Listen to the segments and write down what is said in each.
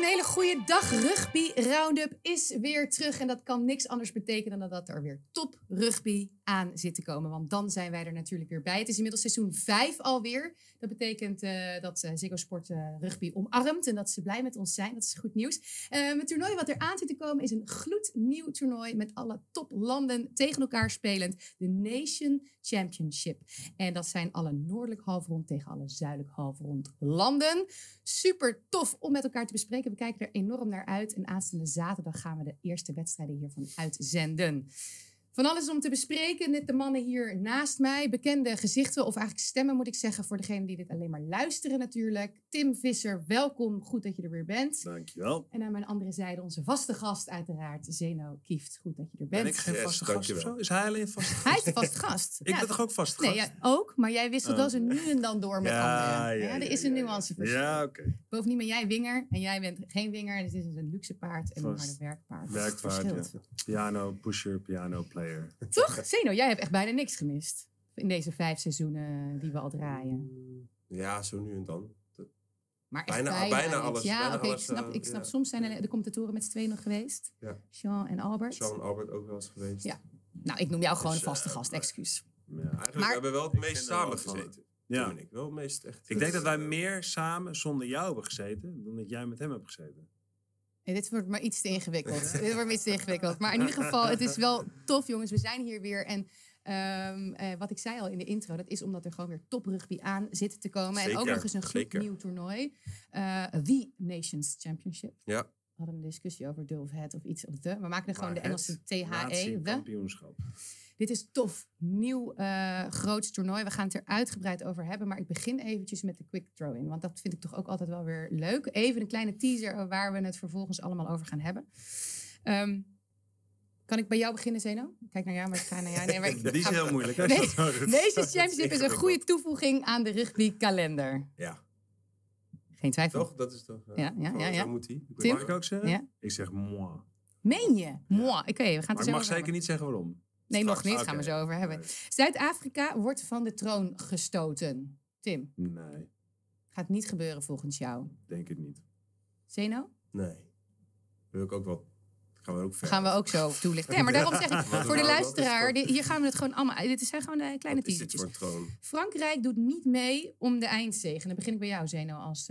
hele goede dag. Rugby Roundup is weer terug. En dat kan niks anders betekenen dan dat er weer top rugby aan zit te komen. Want dan zijn wij er natuurlijk weer bij. Het is inmiddels seizoen 5 alweer. Dat betekent dat Ziggo Sport rugby omarmt. En dat ze blij met ons zijn. Dat is goed nieuws. Het toernooi wat er aan zit te komen is een gloednieuw toernooi. Met alle toplanden tegen elkaar spelend. De Nation Championship. En dat zijn alle noordelijk halfrond tegen alle zuidelijk halfrond landen. Super tof om met elkaar te bespreken. We kijken er enorm naar uit. En aanstaande zaterdag gaan we de eerste wedstrijden hiervan uitzenden. Van alles om te bespreken. Net de mannen hier naast mij. Bekende gezichten, of eigenlijk stemmen moet ik zeggen. Voor degenen die dit alleen maar luisteren natuurlijk. Tim Visser, welkom. Goed dat je er weer bent. Dankjewel. En aan mijn andere zijde onze vaste gast uiteraard. Zeno Kieft. Goed dat je er bent. Ben ik geen vaste gast of zo? Is hij alleen vaste gast? Hij is de vaste gast. Ik ben toch ook vaste gast? Nee, ja, ook. Maar jij wisselt wel zo nu en dan door met anderen. Ja, er is een nuanceverschil. Ja, oké. Bovendien ben jij winger en jij bent geen winger. Dus dit is een luxe paard en een harde werkpaard. Werkpaard, ja. Piano, pusher, piano, player. Toch? Zeno, jij hebt echt bijna niks gemist. In deze 5 seizoenen die we al draaien. Ja, zo nu en dan. Maar echt Bijna alles. Ja, oké, alles, ik snap. Soms zijn de commentatoren met z'n tweeën nog geweest. Ja. Jean en Albert. Jean en Albert ook wel eens geweest. Ja. Nou, ik noem jou gewoon Dus, een vaste gast, excuus. Ja, eigenlijk hebben we wel het meest samen gezeten. Ja. Ik wel het meest echt. Ik denk dat wij meer samen zonder jou hebben gezeten dan dat jij met hem hebt gezeten. Hey, dit wordt maar iets te ingewikkeld. Maar in ieder geval, het is wel tof, jongens. We zijn hier weer. En wat ik zei al in de intro, dat is omdat er gewoon weer top rugby aan zit te komen. Zeker, en ook nog eens een gloednieuw toernooi. The Nations Championship. Ja. We hadden een discussie over de of het of iets. Of de. We maken er gewoon de Maar Engelse THE. Kampioenschap. Dit is tof. Nieuw groots toernooi. We gaan het er uitgebreid over hebben. Maar ik begin eventjes met de quick throw-in. Want dat vind ik toch ook altijd wel weer leuk. Even een kleine teaser waar we het vervolgens allemaal over gaan hebben. Kan ik bij jou beginnen, Zeno? Kijk naar jou, maar ik ga naar jou. Nee, maar Die is heel moeilijk. Hè? Deze championship is een goede toevoeging aan de rugbykalender. Ja. Geen twijfel. Toch? Dat is toch... Ja. Zo moet hij. Tim? Mag ik ook zeggen? Ja. Ik zeg moi. Meen je? Moi. Oké, we gaan het Maar er ik zo mag over zeker hebben. niet zeggen waarom. Nee, nog Straks. niet. Gaan we Oké. zo over hebben. Nee. Zuid-Afrika wordt van de troon gestoten. Tim, Nee, gaat niet gebeuren volgens jou. denk het niet. Zeno? Nee. Wil ik ook wel... Gaan we ook verder. Gaan we ook zo toelichten. Nee, maar daarom zeg ik, voor de nou, luisteraar, dat is hier gaan we het gewoon allemaal... Dit zijn gewoon kleine Wat is dit teasertjes. voor een troon? Frankrijk doet niet mee om de eindzege. Dan begin ik bij jou, Zeno, als...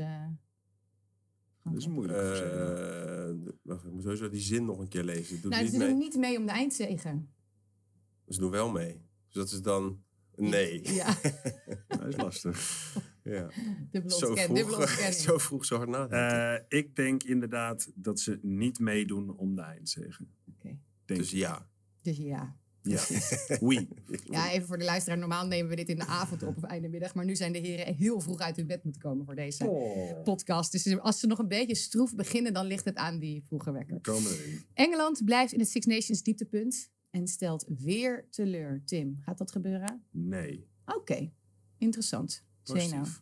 Dat is moeilijk. voor ze. Wacht, ik moet sowieso die zin nog een keer lezen. Doet Nou, niet ze mee. doen niet mee om de eindzege. Ze doen wel mee. Dus dat is dan een nee. Ja, Dat is lastig. Ja. dubbele Zo ontkenning. zo vroeg, zo hard nadenken. Ik denk inderdaad dat ze niet meedoen om de eindzege. Oké. Denk Dus ja. Dus ja. Ja. Oui. Ja, even voor de luisteraar. Normaal nemen we dit in de avond op of einde middag. Maar nu zijn de heren heel vroeg uit hun bed moeten komen voor deze podcast. Dus als ze nog een beetje stroef beginnen, dan ligt het aan die vroege wekker. Komen erin. Engeland blijft in het Six Nations dieptepunt en stelt weer teleur. Tim, gaat dat gebeuren? Nee. Oké, interessant. Zeno. Positief.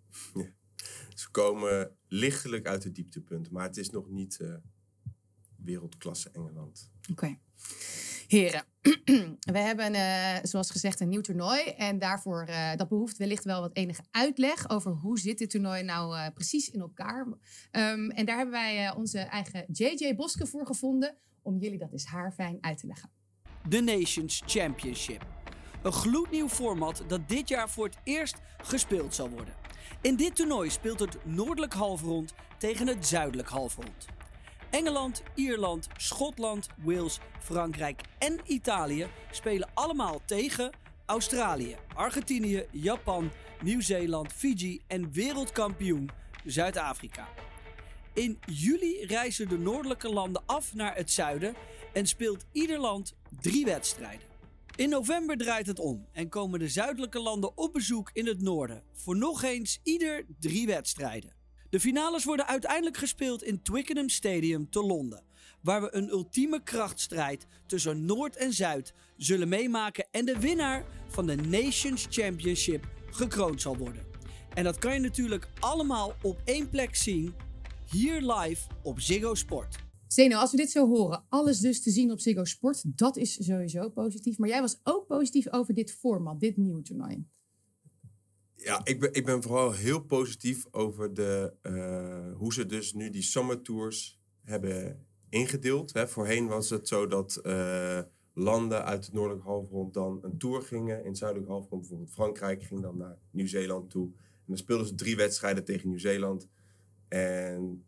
Ze komen lichtelijk uit het dieptepunt. Maar het is nog niet wereldklasse Engeland. Oké. Heren, we hebben zoals gezegd een nieuw toernooi. En daarvoor, dat behoeft wellicht wel wat enige uitleg over hoe zit dit toernooi nou precies in elkaar. En daar hebben wij onze eigen JJ Boske voor gevonden om jullie dat eens haarfijn uit te leggen. De Nations Championship. Een gloednieuw format dat dit jaar voor het eerst gespeeld zal worden. In dit toernooi speelt het noordelijk halfrond tegen het zuidelijk halfrond. Engeland, Ierland, Schotland, Wales, Frankrijk en Italië spelen allemaal tegen Australië, Argentinië, Japan, Nieuw-Zeeland, Fiji en wereldkampioen Zuid-Afrika. In juli reizen de noordelijke landen af naar het zuiden en speelt ieder land 3 wedstrijden. In november draait het om en komen de zuidelijke landen op bezoek in het noorden voor nog eens ieder 3 wedstrijden. De finales worden uiteindelijk gespeeld in Twickenham Stadium te Londen, waar we een ultieme krachtstrijd tussen Noord en Zuid zullen meemaken en de winnaar van de Nations Championship gekroond zal worden. En dat kan je natuurlijk allemaal op één plek zien, hier live op Ziggo Sport. Zeno, als we dit zo horen, alles dus te zien op Ziggo Sport, dat is sowieso positief. Maar jij was ook positief over dit format, dit nieuwe toernooi. Ja, ik ben vooral heel positief over hoe ze dus nu die Summer Tours hebben ingedeeld. Hè. Voorheen was het zo dat landen uit het noordelijk halfrond dan een tour gingen. In het zuidelijk halfrond, bijvoorbeeld Frankrijk, ging dan naar Nieuw-Zeeland toe. En dan speelden ze 3 wedstrijden tegen Nieuw-Zeeland. En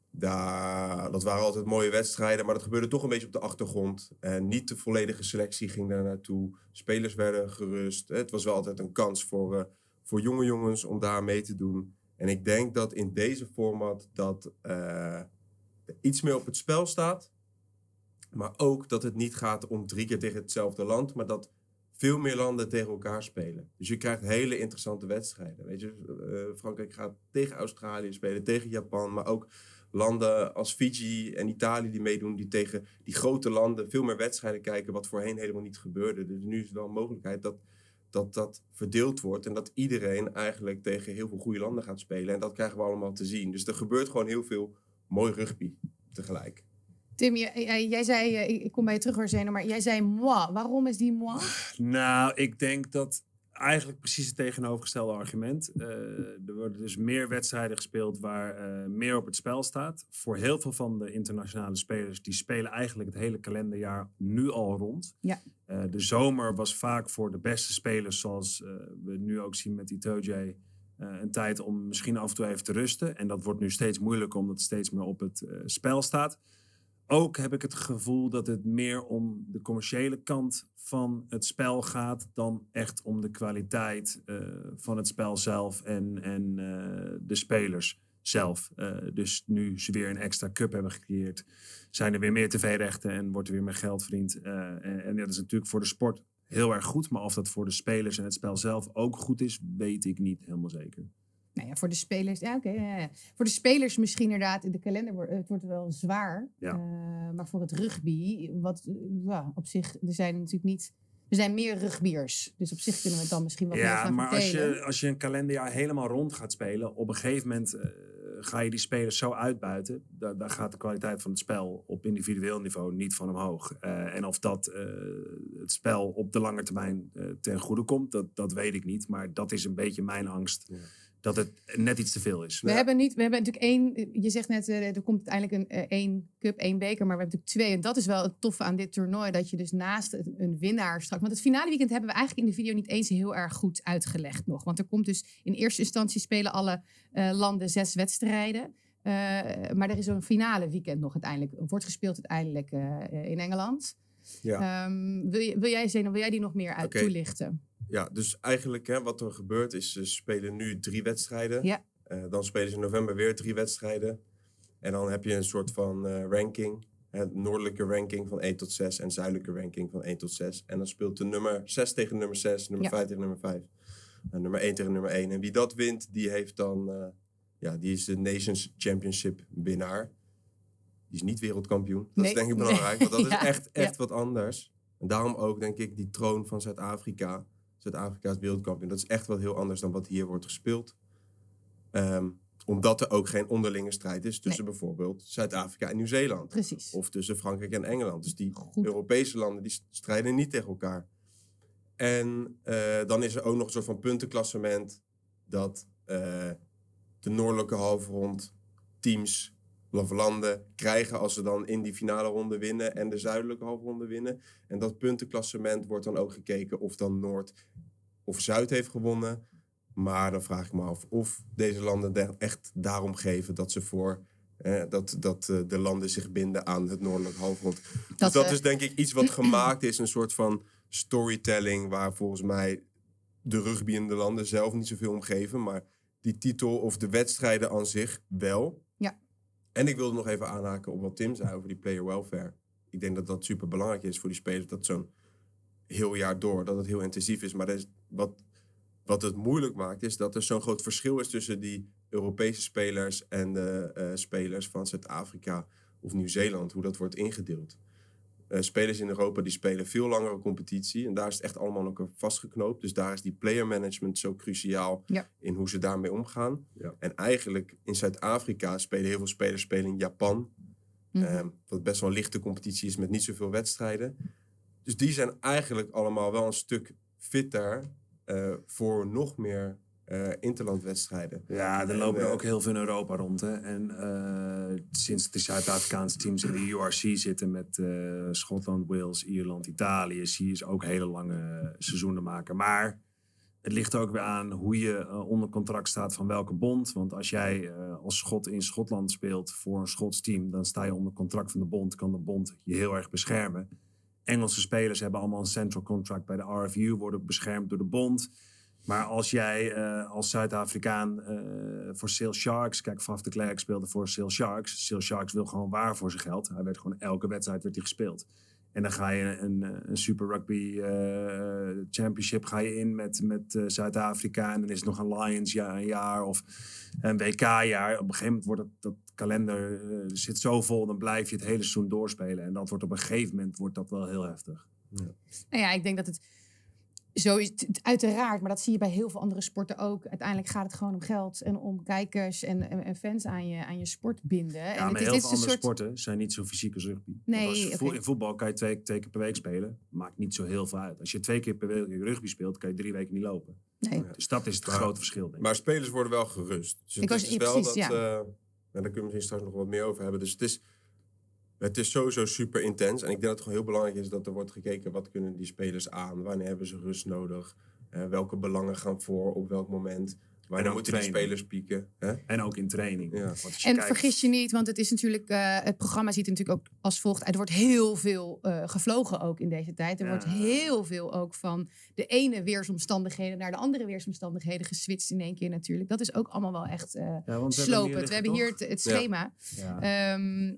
dat waren altijd mooie wedstrijden, maar dat gebeurde toch een beetje op de achtergrond. En niet de volledige selectie ging daar naartoe. Spelers werden gerust. Het was wel altijd een kans voor jonge jongens om daar mee te doen. En ik denk dat in deze format dat er iets meer op het spel staat. Maar ook dat het niet gaat om 3 keer tegen hetzelfde land, maar dat veel meer landen tegen elkaar spelen. Dus je krijgt hele interessante wedstrijden. Weet je, Frankrijk gaat tegen Australië spelen, tegen Japan, maar ook landen als Fiji en Italië die meedoen, die tegen die grote landen veel meer wedstrijden kijken, wat voorheen helemaal niet gebeurde. Dus nu is er wel een mogelijkheid dat verdeeld wordt en dat iedereen eigenlijk tegen heel veel goede landen gaat spelen. En dat krijgen we allemaal te zien. Dus er gebeurt gewoon heel veel mooi rugby tegelijk. Tim, jij zei, ik kom bij je terug, Arsene, maar jij zei moi. Waarom is die moi? Nou, ik denk dat eigenlijk precies het tegenovergestelde argument. Er worden dus meer wedstrijden gespeeld waar meer op het spel staat. Voor heel veel van de internationale spelers, die spelen eigenlijk het hele kalenderjaar nu al rond. Ja. De zomer was vaak voor de beste spelers, zoals we nu ook zien met die Itoje, een tijd om misschien af en toe even te rusten. En dat wordt nu steeds moeilijker omdat het steeds meer op het spel staat. Ook heb ik het gevoel dat het meer om de commerciële kant van het spel gaat dan echt om de kwaliteit van het spel zelf en de spelers zelf. Dus nu ze weer een extra cup hebben gecreëerd, zijn er weer meer tv-rechten en wordt er weer meer geld verdiend. En dat is natuurlijk voor de sport heel erg goed, maar of dat voor de spelers en het spel zelf ook goed is, weet ik niet helemaal zeker. Nou ja, voor de spelers, ja. Voor de spelers misschien inderdaad in de kalender, het wordt wel zwaar. Ja. Maar voor het rugby, op zich, er zijn meer rugbiers. Dus op zich kunnen we het dan misschien wat meer gaan vertellen. Maar als je een kalenderjaar helemaal rond gaat spelen, op een gegeven moment ga je die spelers zo uitbuiten. Daar gaat de kwaliteit van het spel op individueel niveau niet van omhoog. En of dat het spel op de lange termijn ten goede komt, dat weet ik niet. Maar dat is een beetje mijn angst. Ja. Dat het net iets te veel is. We hebben natuurlijk 1... Je zegt net, er komt uiteindelijk een 1 cup, 1 beker. Maar we hebben natuurlijk 2. En dat is wel het toffe aan dit toernooi. Dat je dus naast een winnaar straks... Want het finale weekend hebben we eigenlijk in de video niet eens heel erg goed uitgelegd nog. Want er komt dus in eerste instantie spelen alle landen 6 wedstrijden. Maar er is een finale weekend nog uiteindelijk. Wordt gespeeld uiteindelijk in Engeland. Ja. Wil jij die nog meer toelichten? Ja, dus eigenlijk wat er gebeurt is, ze spelen nu 3 wedstrijden. Ja. Dan spelen ze in november weer 3 wedstrijden. En dan heb je een soort van ranking. Noordelijke ranking van 1 tot 6 en zuidelijke ranking van 1 tot 6. En dan speelt de nummer 6 tegen nummer 6, nummer 5 tegen nummer 5. En nummer 1 tegen nummer 1. En wie dat wint, die heeft dan, die is de Nations Championship winnaar. Die is niet wereldkampioen. Dat is denk ik belangrijk, want dat is echt wat anders. En daarom ook, denk ik, die troon van Zuid-Afrika. Zuid-Afrika is wereldkampioen. Dat is echt wat heel anders dan wat hier wordt gespeeld. Omdat er ook geen onderlinge strijd is tussen bijvoorbeeld Zuid-Afrika en Nieuw-Zeeland. Precies. Of tussen Frankrijk en Engeland. Dus die Europese landen die strijden niet tegen elkaar. En dan is er ook nog een soort van puntenklassement dat de noordelijke halfrond teams of landen krijgen als ze dan in die finale ronde winnen en de zuidelijke halfronde winnen. En dat puntenklassement wordt dan ook gekeken of dan Noord of Zuid heeft gewonnen. Maar dan vraag ik me af of deze landen echt daarom geven dat ze de landen zich binden aan het noordelijk halfrond. Dus dat is denk ik iets wat gemaakt is, een soort van storytelling waar volgens mij de rugbyende landen zelf niet zoveel om geven, maar die titel of de wedstrijden aan zich wel. Ja. En ik wilde nog even aanhaken op wat Tim zei over die player welfare. Ik denk dat dat super belangrijk is voor die spelers, dat zo'n heel jaar door, dat het heel intensief is. Maar wat het moeilijk maakt, is dat er zo'n groot verschil is tussen die Europese spelers en de spelers van Zuid-Afrika of Nieuw-Zeeland, hoe dat wordt ingedeeld. Spelers in Europa die spelen veel langere competitie en daar is het echt allemaal nog vastgeknoopt. Dus daar is die player management zo cruciaal in hoe ze daarmee omgaan. Ja. En eigenlijk in Zuid-Afrika spelen heel veel spelers in Japan. Wat best wel een lichte competitie is met niet zoveel wedstrijden. Dus die zijn eigenlijk allemaal wel een stuk fitter voor nog meer interlandwedstrijden. Ja, er lopen er ook heel veel in Europa rond. Hè. En sinds de Zuid-Afrikaanse teams in de URC zitten met Schotland, Wales, Ierland, Italië, zie je ze ook hele lange seizoenen maken. Maar het ligt ook weer aan hoe je onder contract staat van welke bond. Want als jij als Schot in Schotland speelt voor een Schots team, dan sta je onder contract van de bond. Kan de bond je heel erg beschermen. Engelse spelers hebben allemaal een central contract bij de RFU, worden beschermd door de bond. Maar als jij als Zuid-Afrikaan voor Sale Sharks... Kijk, Faf de Klerk speelde voor Sale Sharks. Sale Sharks wil gewoon waar voor zijn geld. Hij werd gewoon elke wedstrijd werd hij gespeeld. En dan ga je een Super Rugby Championship ga je in met Zuid-Afrika. En dan is het nog een Lions een jaar of een WK-jaar. Op een gegeven moment wordt dat kalender zit zo vol. Dan blijf je het hele seizoen doorspelen. En dat wordt op een gegeven moment wordt dat wel heel heftig. Nou ja, ik denk dat het zo is. Uiteraard, maar dat zie je bij heel veel andere sporten ook. Uiteindelijk gaat het gewoon om geld en om kijkers en fans aan je sport binden. Ja, en maar heel veel andere sporten zijn niet zo fysiek als rugby. Nee, In voetbal kan je twee keer per week spelen. Maakt niet zo heel veel uit. Als je 2 keer per week rugby speelt, kan je 3 weken niet lopen. Nee. Dus dat is het grote verschil, denk ik. Maar spelers worden wel gerust. Dus het is wel precies, dat... daar kunnen we misschien straks nog wat meer over hebben. Dus het is sowieso super intens. En ik denk dat het gewoon heel belangrijk is dat er wordt gekeken... wat kunnen die spelers aan? Wanneer hebben ze rust nodig? Welke belangen gaan voor? Op welk moment? Wanneer moeten die spelers pieken? Hè? En ook in training. Ja. En vergis je niet, want het is natuurlijk... het programma ziet er natuurlijk ook als volgt. Er wordt heel veel gevlogen ook in deze tijd. Er wordt heel veel ook van de ene weersomstandigheden... naar de andere weersomstandigheden geswitcht in één keer natuurlijk. Dat is ook allemaal wel echt slopend. We hebben hier het schema. Ja.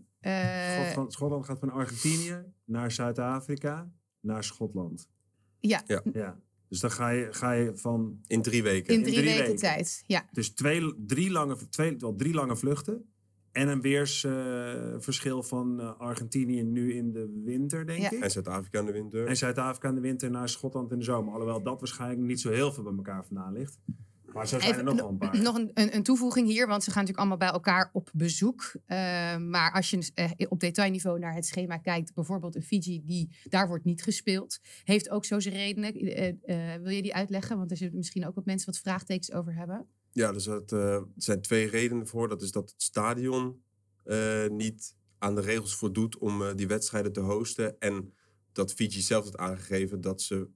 Schotland gaat van Argentinië naar Zuid-Afrika naar Schotland. Ja. Dus dan ga je van... In 3 weken. In 3 weken tijd, ja. Dus drie lange vluchten. En een weersverschil van Argentinië nu in de winter, denk ik. En Zuid-Afrika in de winter. En Zuid-Afrika in de winter naar Schotland in de zomer. Alhoewel dat waarschijnlijk niet zo heel veel bij elkaar vandaan ligt. Maar zo zijn er nog wel een paar. Nog een toevoeging hier, want ze gaan natuurlijk allemaal bij elkaar op bezoek. Maar als je op detailniveau naar het schema kijkt, bijvoorbeeld een Fiji, daar wordt niet gespeeld. Heeft ook zo zijn redenen. Wil je die uitleggen? Want er zullen misschien ook wat mensen wat vraagtekens over hebben. Ja, dus er zijn 2 redenen voor. Dat is dat het stadion niet aan de regels voldoet om die wedstrijden te hosten. En dat Fiji zelf heeft aangegeven dat ze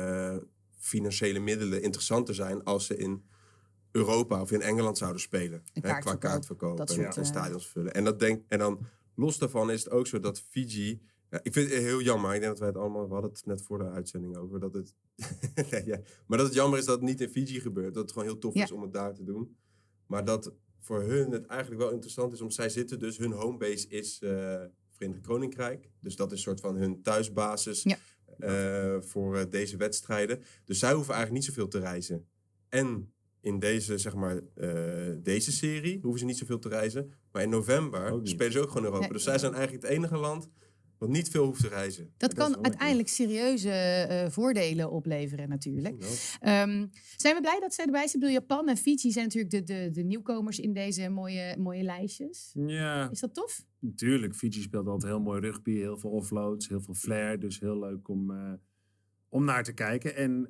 financiële middelen interessanter zijn als ze in Europa of in Engeland zouden spelen. Qua kaartverkoop en stadions vullen. En dan los daarvan is het ook zo dat Fiji... Ja, ik vind het heel jammer. Ik denk dat wij het allemaal... We hadden het net voor de uitzending over. Dat het, maar dat het jammer is dat het niet in Fiji gebeurt. Dat het gewoon heel tof is om het daar te doen. Maar dat voor hun het eigenlijk wel interessant is. Zij zitten dus... Hun homebase is Verenigd Koninkrijk. Dus dat is een soort van hun thuisbasis... voor deze wedstrijden. Dus zij hoeven eigenlijk niet zoveel te reizen. En in deze, deze serie hoeven ze niet zoveel te reizen. Maar in november spelen ze ook gewoon Europa. Dus zij zijn eigenlijk het enige land wat niet veel hoeft te reizen. Dat kan uiteindelijk serieuze voordelen opleveren natuurlijk. Zijn we blij dat zij erbij zijn? Japan en Fiji zijn natuurlijk de nieuwkomers in deze mooie lijstjes. Ja. Is dat tof? Natuurlijk. Fiji speelt altijd heel mooi rugby. Heel veel offloads, heel veel flair. Dus heel leuk om naar te kijken. En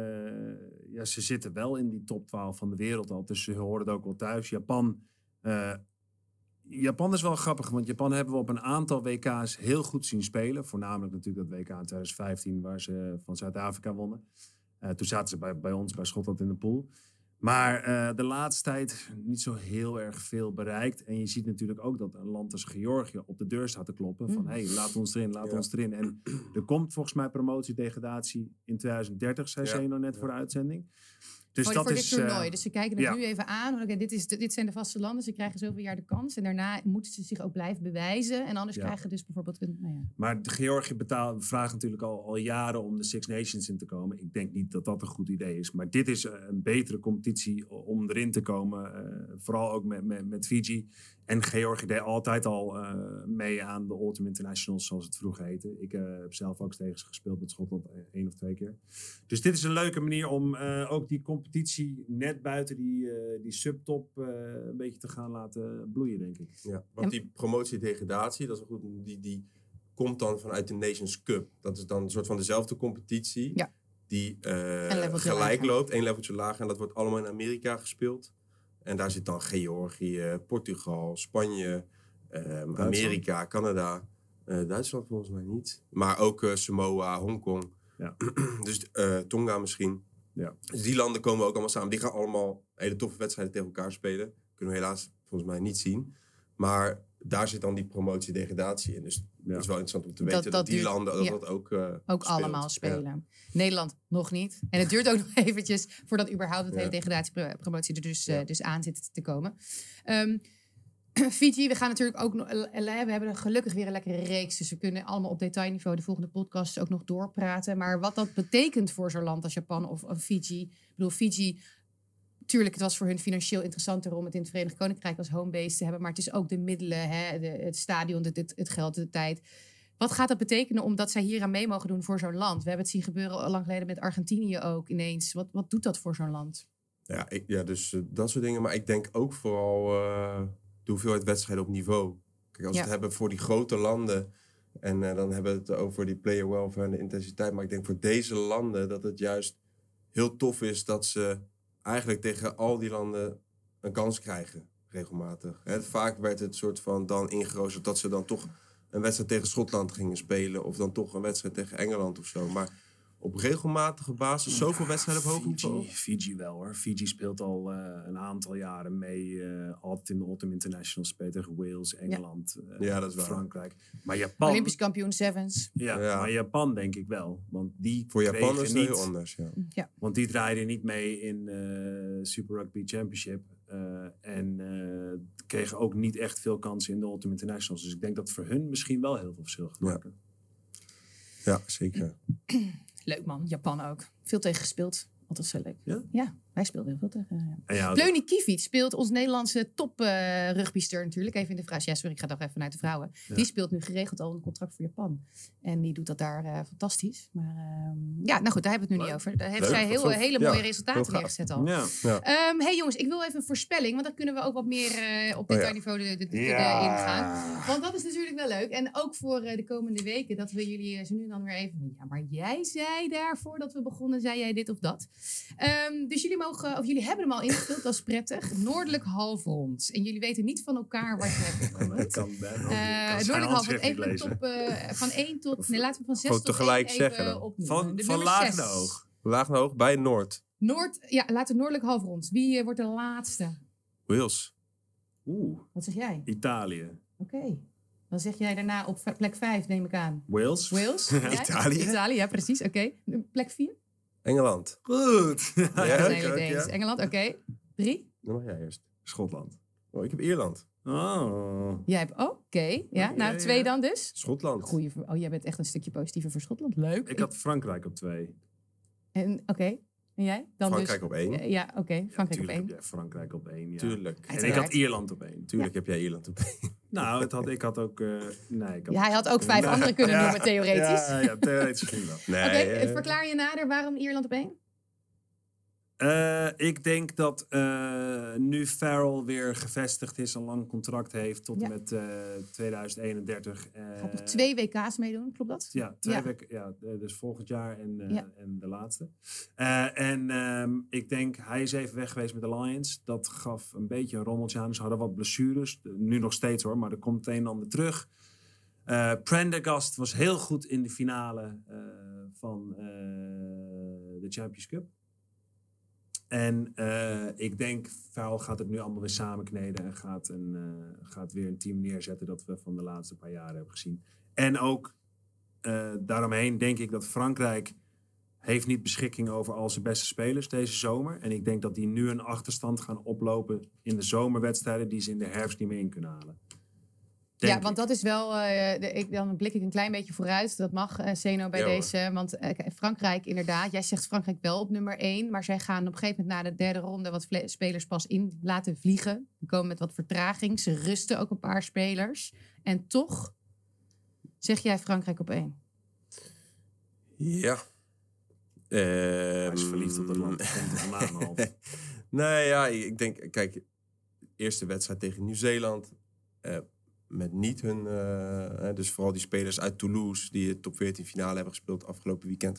ze zitten wel in die top 12 van de wereld al. Dus ze horen het ook wel thuis. Japan is wel grappig, want Japan hebben we op een aantal WK's heel goed zien spelen. Voornamelijk natuurlijk dat WK in 2015 waar ze van Zuid-Afrika wonnen. Toen zaten ze bij ons, bij Schotland in de pool. Maar de laatste tijd niet zo heel erg veel bereikt. En je ziet natuurlijk ook dat een land als Georgië op de deur staat te kloppen. Van laat ons erin. En er komt volgens mij promotie-degradatie in 2030, zei Zeno net voor de uitzending. Dus voor dit toernooi. Dus ze kijken het nu even aan. Okay, dit zijn de vaste landen. Ze krijgen zoveel jaar de kans. En daarna moeten ze zich ook blijven bewijzen. En anders krijgen dus bijvoorbeeld... Maar de Georgië vraagt natuurlijk al jaren om de Six Nations in te komen. Ik denk niet dat dat een goed idee is. Maar dit is een betere competitie om erin te komen. Vooral ook met Fiji. En Georgië deed altijd al mee aan de Autumn Internationals, zoals het vroeger heette. Ik heb zelf ook tegen ze gespeeld met Schotland 1 of 2 keer. Dus dit is een leuke manier om ook die competitie net buiten die subtop een beetje te gaan laten bloeien, denk ik. Ja, want die promotie-degradatie, dat is goed, die komt dan vanuit de Nations Cup. Dat is dan een soort van dezelfde competitie. Ja. die leveltje gelijk lager. loopt. 1 leveltje lager. En dat wordt allemaal in Amerika gespeeld. En daar zit dan Georgië, Portugal, Spanje, Amerika, Canada. Duitsland volgens mij niet. Maar ook Samoa, Hongkong. Ja. Dus Tonga misschien. Ja. Dus die landen komen ook allemaal samen. Die gaan allemaal hele toffe wedstrijden tegen elkaar spelen. Kunnen we helaas volgens mij niet zien. Maar daar zit dan die promotie-degradatie in. Dus het is wel interessant om te weten dat die duurt- landen ja. dat ook Ook allemaal spelen. Nederland nog niet. En het duurt ook nog eventjes voordat überhaupt het hele degradatiepromotie er dus aan zit te komen. Fiji, we gaan natuurlijk ook nog... We hebben gelukkig weer een lekkere reeks. Dus we kunnen allemaal op detailniveau de volgende podcast ook nog doorpraten. Maar wat dat betekent voor zo'n land als Japan of Fiji. Ik bedoel, Fiji... Tuurlijk, het was voor hun financieel interessanter om het in het Verenigd Koninkrijk als homebase te hebben. Maar het is ook de middelen, het stadion, het geld, de tijd. Wat gaat dat betekenen omdat zij hier aan mee mogen doen voor zo'n land? We hebben het zien gebeuren al lang geleden met Argentinië ook ineens. Wat doet dat voor zo'n land? Dus dat soort dingen. Maar ik denk ook vooral de hoeveelheid wedstrijden op niveau. Kijk, als we het hebben voor die grote landen... en dan hebben we het over die player welfare en de intensiteit. Maar ik denk voor deze landen dat het juist heel tof is dat ze... eigenlijk tegen al die landen een kans krijgen, regelmatig. Vaak werd het soort van dan ingeroosterd dat ze dan toch een wedstrijd tegen Schotland gingen spelen... of dan toch een wedstrijd tegen Engeland of zo. Maar op regelmatige basis zoveel wedstrijden op hoog niveau? Fiji wel hoor. Fiji speelt al een aantal jaren mee. Altijd in de Autumn International spelen tegen Wales, Engeland, dat is waar. Frankrijk. Maar Japan... Olympisch kampioen Sevens. Ja, maar Japan denk ik wel. Want die voor Japan is het niet, heel anders, ja. Want die draaiden niet mee in Super Rugby Championship. En kregen ook niet echt veel kansen in de Autumn Internationals. Dus ik denk dat voor hun misschien wel heel veel verschil gaat maken. Ja, zeker. Leuk man, Japan ook. Veel tegen gespeeld. Altijd zo leuk. Ja, wij speelden heel veel tegen. Pleuni Kiviet speelt ons Nederlandse top rugbyster natuurlijk. Even in de vraag. Ja, sorry, ik ga toch even vanuit de vrouwen. Ja. Die speelt nu geregeld al een contract voor Japan. En die doet dat daar fantastisch. Maar nou goed, daar hebben we het nu niet over. Daar heeft zij hele mooie resultaten neergezet al. Ja. Hey jongens, ik wil even een voorspelling. Want dan kunnen we ook wat meer op detailniveau ingaan. Want dat is natuurlijk wel leuk. En ook voor de komende weken. Dat we jullie zo nu en dan weer even... Ja, maar jij zei daarvoor dat we begonnen. Zei jij dit of dat? Dus jullie hebben hem al ingevuld, dat is prettig. Noordelijk halfrond. En jullie weten niet van elkaar wat je hebt genoemd. Noordelijk halfrond, even top van 1 tot... Nee, laten we van 6 tot tegelijk 1 even opnoemen. Van laag naar hoog. Laag naar hoog, bij Noord. Laten we noordelijk halfrond. Wie wordt de laatste? Wales. Wat zeg jij? Italië. Oké. Dan zeg jij daarna op plek 5, neem ik aan. Wales. Italië, ja precies. Oké. Plek 4? Engeland. Goed. Engeland, oké. 3? Dan mag jij eerst. Schotland. Oh, ik heb Ierland. Jij hebt, oké. Ja, nou 2 dan dus? Schotland. Goeie, jij bent echt een stukje positiever voor Schotland. Leuk. Ik had Frankrijk op 2. En jij? Dan Frankrijk op 1. Ja, oké. Frankrijk op 1. Heb jij Frankrijk op 1, ja. Tuurlijk. En ik had Ierland op 1. Tuurlijk heb jij Ierland op 1. Nou, ik had ook... hij had ook 5 andere kunnen noemen, theoretisch. Ja, theoretisch misschien wel. Oké, verklaar je nader waarom Ierland op 1? Ik denk dat nu Farrell weer gevestigd is, een lang contract heeft tot en met 2031. Gaat nog 2 WK's meedoen, klopt dat? Ja, 2 weken. Dus volgend jaar en de laatste. Ik denk, hij is even weg geweest met de Lions. Dat gaf een beetje een rommeltje aan. Ze hadden wat blessures. Nu nog steeds hoor, maar er komt het een en ander terug. Prendergast was heel goed in de finale van de Champions Cup. En ik denk, Farrell gaat het nu allemaal weer samenkneden en gaat weer een team neerzetten dat we van de laatste paar jaren hebben gezien. En ook daaromheen denk ik dat Frankrijk heeft niet beschikking over al zijn beste spelers deze zomer. En ik denk dat die nu een achterstand gaan oplopen in de zomerwedstrijden die ze in de herfst niet meer in kunnen halen. Want dat is wel... dan blik ik een klein beetje vooruit. Dat mag, Zeno, bij deze. Want Frankrijk, inderdaad. Jij zegt Frankrijk wel op nummer 1. Maar zij gaan op een gegeven moment na de derde ronde... wat spelers pas in laten vliegen. Die komen met wat vertraging. Ze rusten ook een paar spelers. En toch zeg jij Frankrijk op 1. Ja. Hij is verliefd op dat land. Nee, ja, ik denk... Kijk, eerste wedstrijd tegen Nieuw-Zeeland... met niet hun... dus vooral die spelers uit Toulouse... die de top 14 finale hebben gespeeld afgelopen weekend...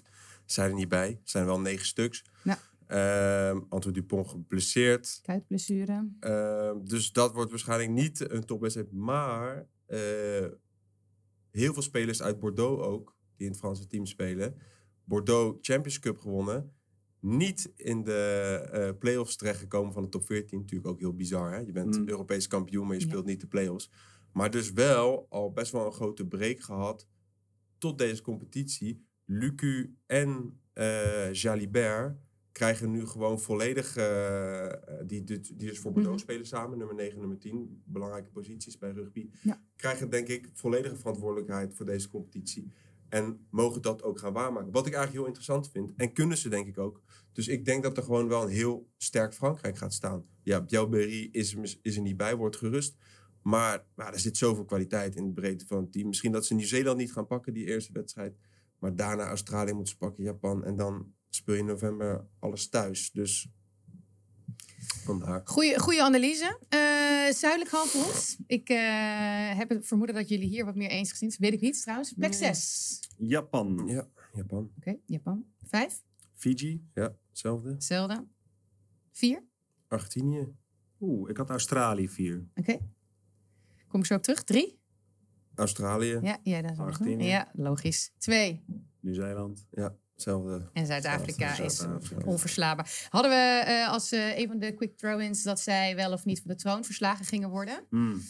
zijn er niet bij. Er zijn wel 9 stuks. Ja. Antoine Dupont geblesseerd. Kuitblessure. Dus dat wordt waarschijnlijk niet een topwedstrijd. Maar heel veel spelers uit Bordeaux ook, die in het Franse team spelen. Bordeaux Champions Cup gewonnen. Niet in de play-offs terechtgekomen van de top 14. Natuurlijk ook heel bizar. Hè? Je bent Europees kampioen, maar je speelt niet de play-offs. Maar dus wel al best wel een grote break gehad tot deze competitie. Lucu en Jalibert krijgen nu gewoon volledig... die dus voor Bordeaux spelen samen. Nummer 9 en nummer 10. Belangrijke posities bij rugby. Ja. Krijgen denk ik volledige verantwoordelijkheid voor deze competitie. En mogen dat ook gaan waarmaken. Wat ik eigenlijk heel interessant vind. En kunnen ze denk ik ook. Dus ik denk dat er gewoon wel een heel sterk Frankrijk gaat staan. Ja, Bjauberry is er niet bij, wordt gerust. Maar er zit zoveel kwaliteit in de breedte van het team. Misschien dat ze Nieuw-Zeeland niet gaan pakken, die eerste wedstrijd. Maar daarna Australië moeten ze pakken, Japan. En dan speel je in november alles thuis. Dus vandaar. Goeie analyse. Zuidelijk halfrond. Ik heb het vermoeden dat jullie hier wat meer eens gezien zijn. Weet ik niet trouwens. Plek 6. Japan. Ja, Japan. Oké, Japan. 5. Fiji. Ja, hetzelfde. Hetzelfde. 4. Argentinië. Ik had Australië 4. Oké. Kom ik zo op terug. 3. Australië. Ja, dat is Argentinië. Ja, logisch. 2. Nieuw-Zeeland. Ja, hetzelfde. En Zuid-Afrika is Zuid-Afrika. onverslaanbaar. Hadden we als een van de quick throw-ins dat zij wel of niet van de troon verslagen gingen worden?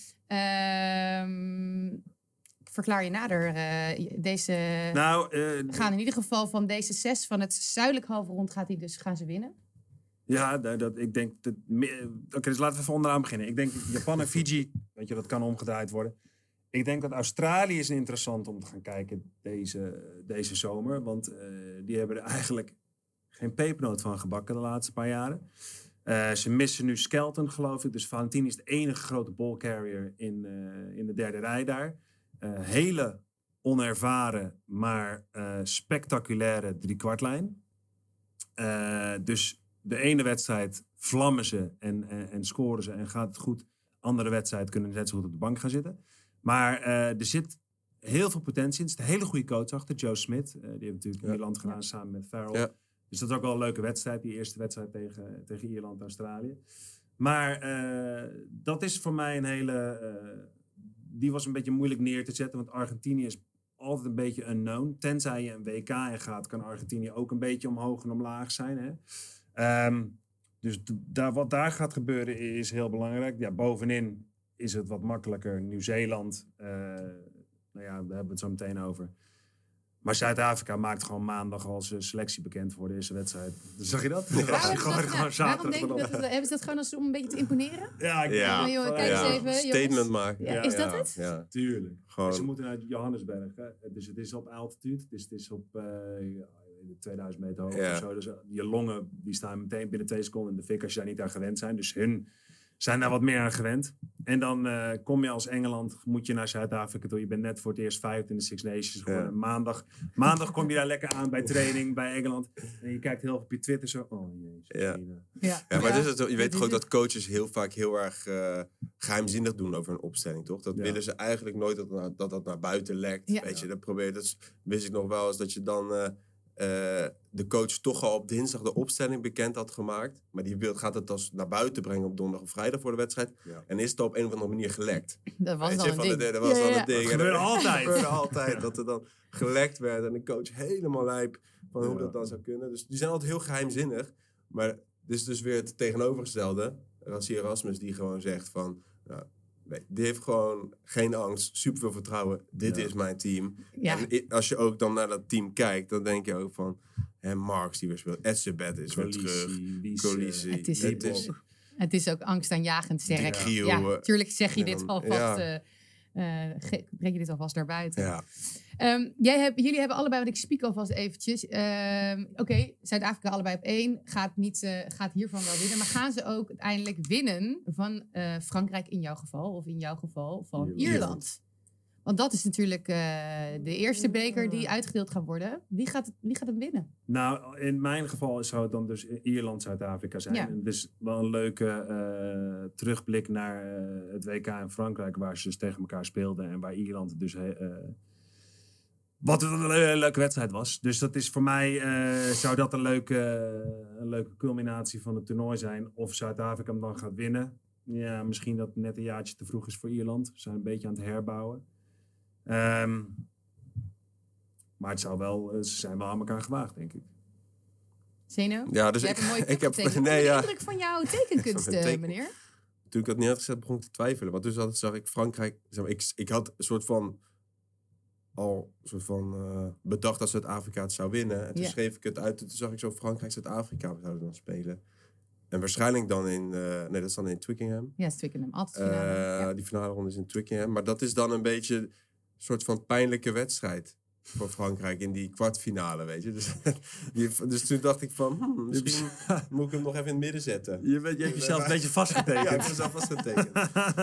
Verklaar je nader. Deze gaan in ieder geval van deze 6 van het zuidelijk halfrond gaan ze winnen. Ja, ik denk... Oké, dus laten we even onderaan beginnen. Ik denk Japan en Fiji, weet je, dat kan omgedraaid worden. Ik denk dat Australië is interessant om te gaan kijken deze zomer. Want die hebben er eigenlijk geen pepernoot van gebakken de laatste paar jaren. Ze missen nu Skelton, geloof ik. Dus Valentini is de enige grote ballcarrier in de derde rij daar. Hele onervaren, maar spectaculaire driekwartlijn. Dus de ene wedstrijd vlammen ze en scoren ze en gaat het goed. Andere wedstrijd kunnen ze net zo goed op de bank gaan zitten. Maar er zit heel veel potentie in. Er is een hele goede coach achter, Joe Smith. Die heeft natuurlijk Ierland gedaan samen met Farrell. Ja. Dus dat is ook wel een leuke wedstrijd, die eerste wedstrijd tegen Ierland en Australië. Maar dat is voor mij een hele... die was een beetje moeilijk neer te zetten, want Argentinië is altijd een beetje unknown. Tenzij je een WK in gaat, kan Argentinië ook een beetje omhoog en omlaag zijn. Hè? Dus wat daar gaat gebeuren is heel belangrijk. Ja, bovenin is het wat makkelijker. Nieuw-Zeeland, daar hebben we het zo meteen over. Maar Zuid-Afrika maakt gewoon maandag als selectie bekend voor de eerste wedstrijd. Zag je dat? Waarom hebben ze dat gewoon om een beetje te imponeren? Ja, kijk eens even. Statement jongens. maken. Ja, is dat het? Ja. Tuurlijk. Gewoon. Ze moeten naar Johannesburg. Hè? Dus het is op altitude. Dus het is op 2000 meter hoog of zo. Dus je longen die staan meteen binnen 2 seconden in de fik als je daar niet aan gewend zijn. Dus hun zijn daar wat meer aan gewend. En dan kom je als Engeland, moet je naar Zuid-Afrika toe. Je bent net voor het eerst 5 in de Six Nations geworden. Maandag kom je daar lekker aan bij training bij Engeland. En je kijkt heel veel op je Twitter zo. Oh jezus. Maar dus je weet toch ook dat coaches heel vaak heel erg geheimzinnig doen over een opstelling, toch? Dat willen ze eigenlijk nooit dat naar buiten lekt. Ja. Weet je, dat wist ik nog wel eens dat je dan... de coach toch al op dinsdag de opstelling bekend had gemaakt. Maar die gaat het als naar buiten brengen op donderdag of vrijdag voor de wedstrijd. Ja. En is het op een of andere manier gelekt. Dat was dan een ding. Dat was dan het ding. Dat gebeurde altijd. Dat gebeurde altijd. Dat er dan gelekt werd en de coach helemaal lijp van hoe dat dan zou kunnen. Dus die zijn altijd heel geheimzinnig. Maar dit is dus weer het tegenovergestelde. Rassie Erasmus die gewoon zegt van... die heeft gewoon geen angst, superveel vertrouwen. Dit is mijn team. Ja. En als je ook dan naar dat team kijkt, dan denk je ook van... Marks die weer speelt, Etsebet is weer terug. Colisi. Het is ook angstaanjagend sterk. Ja, tuurlijk zeg je dit alvast... breng je dit alvast naar buiten. Ja. Jullie hebben allebei, want ik spiek alvast eventjes. Oké, Zuid-Afrika allebei op 1. Gaat hiervan wel winnen. Maar gaan ze ook uiteindelijk winnen van Frankrijk in jouw geval? Of in jouw geval van Ierland? Want dat is natuurlijk de eerste beker die uitgedeeld gaat worden. Wie gaat hem winnen? Nou, in mijn geval zou het dan dus Ierland-Zuid-Afrika zijn. Ja. Het is wel een leuke terugblik naar het WK in Frankrijk... waar ze dus tegen elkaar speelden en waar Ierland dus... Wat een leuke wedstrijd was. Dus dat is voor mij, zou dat een leuke culminatie van het toernooi zijn. Of Zuid-Afrika hem dan gaat winnen. Ja, misschien dat het net een jaartje te vroeg is voor Ierland. We zijn een beetje aan het herbouwen. Maar het zou wel, ze zijn wel aan elkaar gewaagd, denk ik. Zeno? Ja, dus Jij hebt een mooie club getekend. nee, Wat is ja. de indruk van jouw tekenkunst, meneer? Toen ik dat niet had gezet, begon ik te twijfelen. Want toen zag ik Frankrijk... Zeg maar, ik had een soort van... bedacht dat Zuid-Afrika het zou winnen. En toen schreef ik het uit. En toen zag ik zo Frankrijk-Zuid-Afrika zouden dan spelen. En waarschijnlijk dan in... dat is dan in Twickenham. Ja, Twickenham. Altijd finale. Die finale ronde is in Twickenham. Maar dat is dan een beetje een soort van pijnlijke wedstrijd voor Frankrijk in die kwartfinale, weet je. Dus toen dacht ik van, misschien moet ik hem nog even in het midden zetten. Je hebt jezelf een beetje vastgetekend. Ja, ik heb mezelf vastgetekend.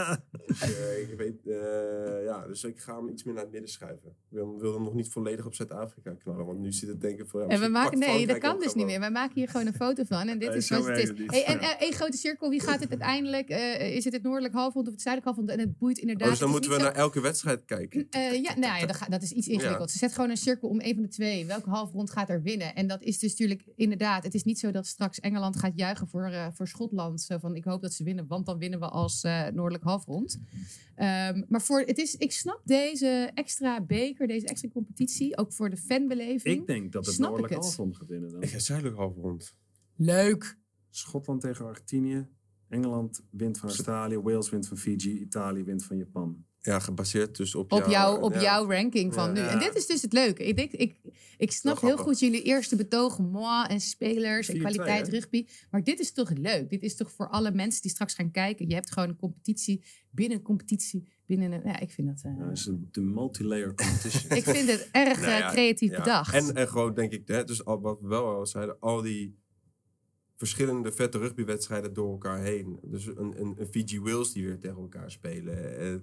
Dus ik ga hem iets meer naar het midden schuiven. Ik wil hem nog niet volledig op Zuid-Afrika knallen, want nu zit het denken voor... En dat kan dus niet meer. Wij maken hier gewoon een foto van en dit is wat het is. Hey, en één grote cirkel, wie gaat het uiteindelijk? Is het noordelijk halfrond of het zuidelijk halfrond? En het boeit inderdaad... Dus dan moeten we naar elke wedstrijd kijken. Dat is iets ingewikkeld. Ze zet gewoon een cirkel om een van de twee. Welke halfrond gaat er winnen? En dat is dus natuurlijk inderdaad... Het is niet zo dat straks Engeland gaat juichen voor Schotland. Zo van, ik hoop dat ze winnen, want dan winnen we als noordelijk halfrond. Maar ik snap deze extra beker, deze extra competitie, ook voor de fanbeleving. Ik denk dat het noordelijk halfrond gaat winnen dan. Ik ga zuidelijk halfrond. Leuk. Schotland tegen Argentinië. Engeland wint van Australië. Wales wint van Fiji. Italië wint van Japan. Ja, gebaseerd dus op jouw ranking van nu. En dit is dus het leuke. Ik snap heel goed jullie eerste betogen. Moi en spelers en kwaliteit rugby. Maar dit is toch leuk. Dit is toch voor alle mensen die straks gaan kijken. Je hebt gewoon een competitie binnen een competitie. Ik vind dat... de multilayer competition. Ik vind het erg creatief bedacht. En gewoon denk ik, dus wat we wel al zeiden, al die verschillende vette rugbywedstrijden door elkaar heen. Dus een Fiji Wales die weer tegen elkaar spelen.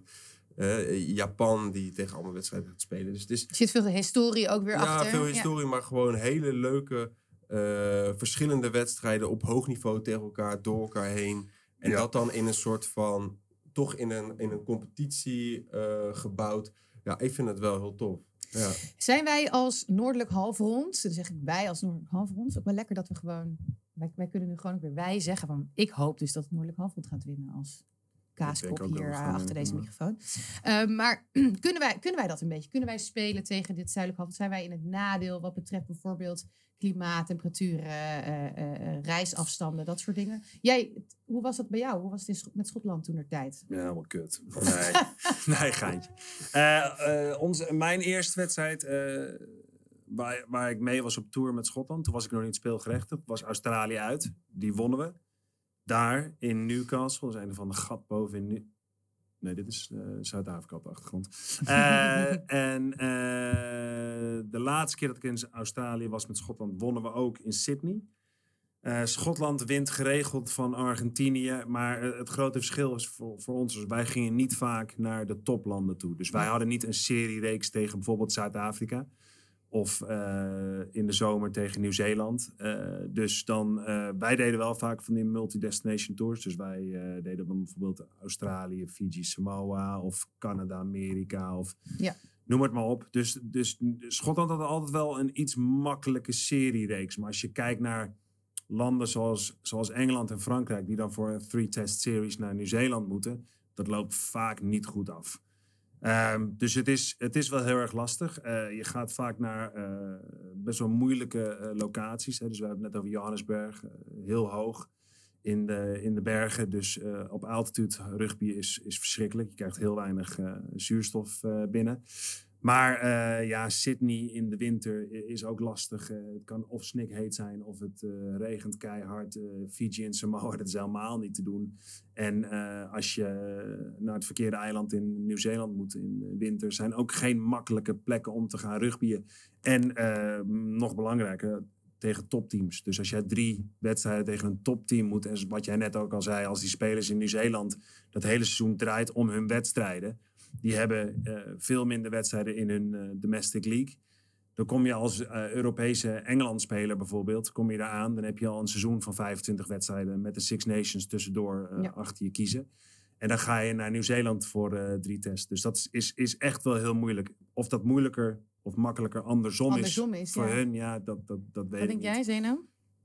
Japan die tegen allemaal wedstrijden gaat spelen. Dus er zit veel historie ook weer achter. Ja, veel historie, maar gewoon hele leuke verschillende wedstrijden op hoog niveau tegen elkaar, door elkaar heen. En dat dan in een soort van, toch in een competitie gebouwd. Ja, ik vind het wel heel tof. Ja. Zijn wij als Noordelijk Halfrond, dan zeg ik wij als Noordelijk Halfrond, ook wel lekker dat we gewoon, wij kunnen nu gewoon ook weer wij zeggen van, ik hoop dus dat het Noordelijk Halfrond gaat winnen als kaaskop hier achter deze microfoon. Maar kunnen wij dat een beetje? Kunnen wij spelen tegen dit zuidelijk halfrond? Zijn wij in het nadeel wat betreft bijvoorbeeld klimaat, temperaturen, reisafstanden, dat soort dingen? Hoe was dat bij jou? Hoe was het met Schotland toentertijd? Ja, helemaal kut. Nee, geintje. Mijn eerste wedstrijd waar ik mee was op tour met Schotland, toen was ik nog niet speelgerechtigd, was Australië uit. Die wonnen we. Daar in Newcastle, dat is een van de gat boven in... Nee, dit is Zuid-Afrika op de achtergrond. De laatste keer dat ik in Australië was met Schotland, wonnen we ook in Sydney. Schotland wint geregeld van Argentinië. Maar het grote verschil is voor ons, dus wij gingen niet vaak naar de toplanden toe. Dus wij hadden niet een seriereeks tegen bijvoorbeeld Zuid-Afrika. Of in de zomer tegen Nieuw-Zeeland. Dus dan, wij deden wel vaak van die multi-destination tours. Dus wij deden dan bijvoorbeeld Australië, Fiji, Samoa of Canada, Amerika of noem het maar op. Dus Schotland had altijd wel een iets makkelijke seriereeks. Maar als je kijkt naar landen zoals Engeland en Frankrijk, die dan voor een 3-test series naar Nieuw-Zeeland moeten, dat loopt vaak niet goed af. Dus het is wel heel erg lastig. Je gaat vaak naar best wel moeilijke locaties. Hè. Dus we hebben het net over Johannesburg, heel hoog in de bergen. Dus op altitude rugby is verschrikkelijk. Je krijgt heel weinig zuurstof binnen. Maar Sydney in de winter is ook lastig. Het kan of snikheet zijn of het regent keihard. Fiji en Samoa, dat is helemaal niet te doen. En als je naar het verkeerde eiland in Nieuw-Zeeland moet in de winter, zijn ook geen makkelijke plekken om te gaan rugbyen. En nog belangrijker, tegen topteams. Dus als jij 3 wedstrijden tegen een topteam moet, en wat jij net ook al zei, als die spelers in Nieuw-Zeeland dat hele seizoen draait om hun wedstrijden, die hebben veel minder wedstrijden in hun domestic league. Dan kom je als Europese Engeland-speler bijvoorbeeld, kom je daar aan, dan heb je al een seizoen van 25 wedstrijden met de Six Nations tussendoor achter je kiezen. En dan ga je naar Nieuw-Zeeland voor 3 tests. Dus dat is echt wel heel moeilijk. Of dat moeilijker of makkelijker andersom is voor ja. hun. Ja, dat weet Wat ik denk niet. jij, Zeno?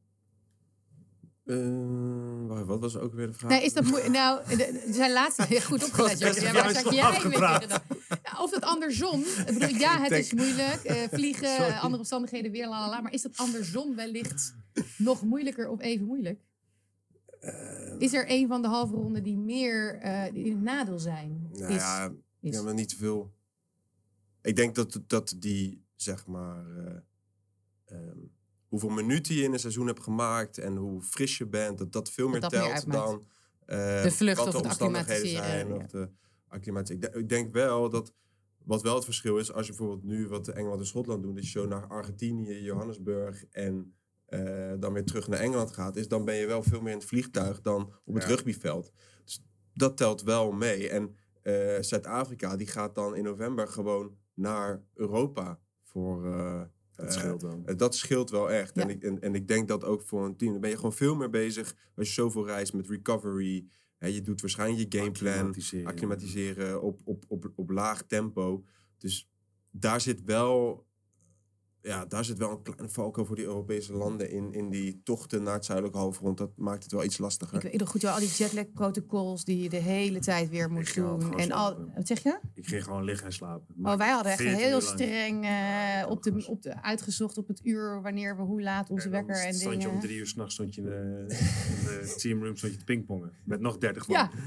Wat was ook weer de vraag? Nee, is dat zijn laatste goed opgelet. best Ja, wel waar zat jij afgepraat. mee? Ja, of dat andersom. Ik bedoel, het is moeilijk. Vliegen, andere omstandigheden, weer lalala. Maar is dat andersom wellicht nog moeilijker of even moeilijk? Is er een van de halve ronden die meer in het nadeel zijn? Nou ja, ik heb er niet te veel. Ik denk dat die, zeg maar, hoeveel minuten je in een seizoen hebt gemaakt en hoe fris je bent, dat veel meer telt dan de vlucht wat of de het omstandigheden zijn. acclimatiseren. Of de acclimatisering. Ik denk wel dat, wat wel het verschil is, als je bijvoorbeeld nu wat Engeland en Schotland doen, dat je zo naar Argentinië, Johannesburg en dan weer terug naar Engeland gaat, dan ben je wel veel meer in het vliegtuig dan op het rugbyveld. Dus dat telt wel mee. En Zuid-Afrika, die gaat dan in november gewoon naar Europa voor... Dat scheelt wel. Dat scheelt wel echt. Ja. En ik denk dat ook voor een team. Dan ben je gewoon veel meer bezig als je zoveel reist met recovery. Je doet waarschijnlijk je gameplan. Acclimatiseren op laag tempo. Dus daar zit wel een kleine valkuil voor die Europese landen in die tochten naar het zuidelijke halfrond. Dat maakt het wel iets lastiger. Ik weet nog goed, al die jetlag-protocols die je de hele tijd weer moest doen. En wat zeg je? Ik ging gewoon liggen en slapen. Wij hadden echt 14 heel uur lang. streng uitgezocht op het uur, wanneer we, hoe laat onze wekker en stond dingen. je om 3 uur 's nachts in de teamroom te pingpongen. Met nog 30 man. Ja.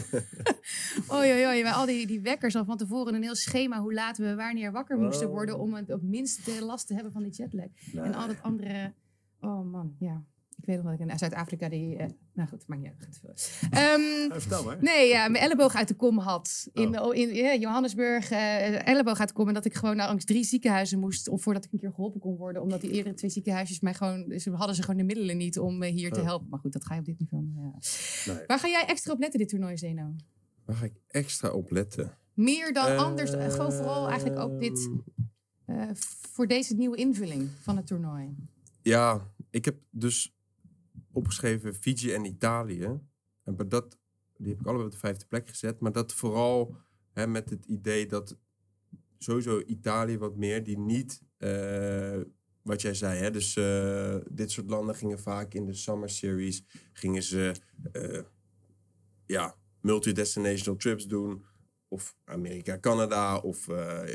Oei, al die wekkers al van tevoren een heel schema hoe laat we wanneer wakker moesten worden om het op minst last te hebben van die jetlag. Nee. En al dat andere... Oh man, ja. Ik weet nog dat ik in Zuid-Afrika nou goed, maakt niet uit. Vertel maar. Nee, mijn elleboog uit de kom had. In Johannesburg, elleboog uit de kom. En dat ik gewoon langs 3 ziekenhuizen moest. Voordat ik een keer geholpen kon worden. Omdat die eerdere 2 ziekenhuisjes mij hadden ze gewoon de middelen niet om hier te helpen. Maar goed, dat ga je op dit niveau. Ja. Nee. Waar ga jij extra op letten dit toernooi, Zeno? Waar ga ik extra op letten? Meer dan anders. Gewoon vooral eigenlijk ook dit... voor deze nieuwe invulling van het toernooi. Ja, ik heb dus opgeschreven Fiji en Italië. En die heb ik allebei op de 5e plek gezet. Maar dat vooral met het idee dat sowieso Italië wat meer, die niet, wat jij zei, hè, dus dit soort landen gingen vaak in de Summer Series, gingen ze multi-destinational trips doen. Of Amerika, Canada, of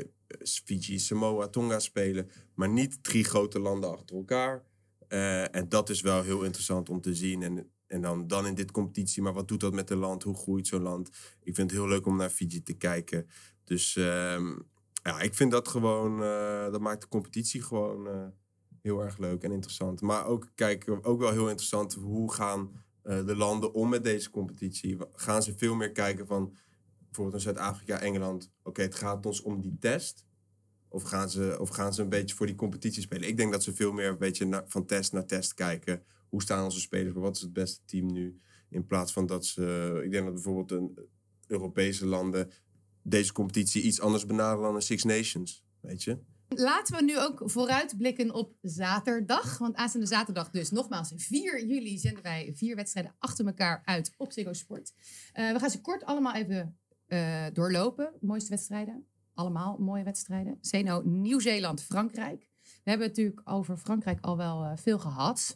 Fiji, Samoa, Tonga spelen. Maar niet 3 grote landen achter elkaar. En dat is wel heel interessant om te zien. En dan in dit competitie. Maar wat doet dat met een land? Hoe groeit zo'n land? Ik vind het heel leuk om naar Fiji te kijken. Dus ik vind dat gewoon... dat maakt de competitie gewoon heel erg leuk en interessant. Maar ook wel heel interessant. Hoe gaan de landen om met deze competitie? Gaan ze veel meer kijken van... Bijvoorbeeld in Zuid-Afrika, Engeland. Oké, het gaat ons om die test. Of gaan ze een beetje voor die competitie spelen? Ik denk dat ze veel meer een beetje van test naar test kijken. Hoe staan onze spelers? Wat is het beste team nu? In plaats van dat ze... Ik denk dat bijvoorbeeld een Europese landen deze competitie iets anders benaderen dan een Six Nations. Weet je? Laten we nu ook vooruitblikken op zaterdag. Want aanstaande zaterdag dus nogmaals 4 juli zenden wij 4 wedstrijden achter elkaar uit op Ziggo Sport. We gaan ze kort allemaal even doorlopen. Mooiste wedstrijden. Allemaal mooie wedstrijden. Zeno, Nieuw-Zeeland, Frankrijk. We hebben het natuurlijk over Frankrijk al wel veel gehad.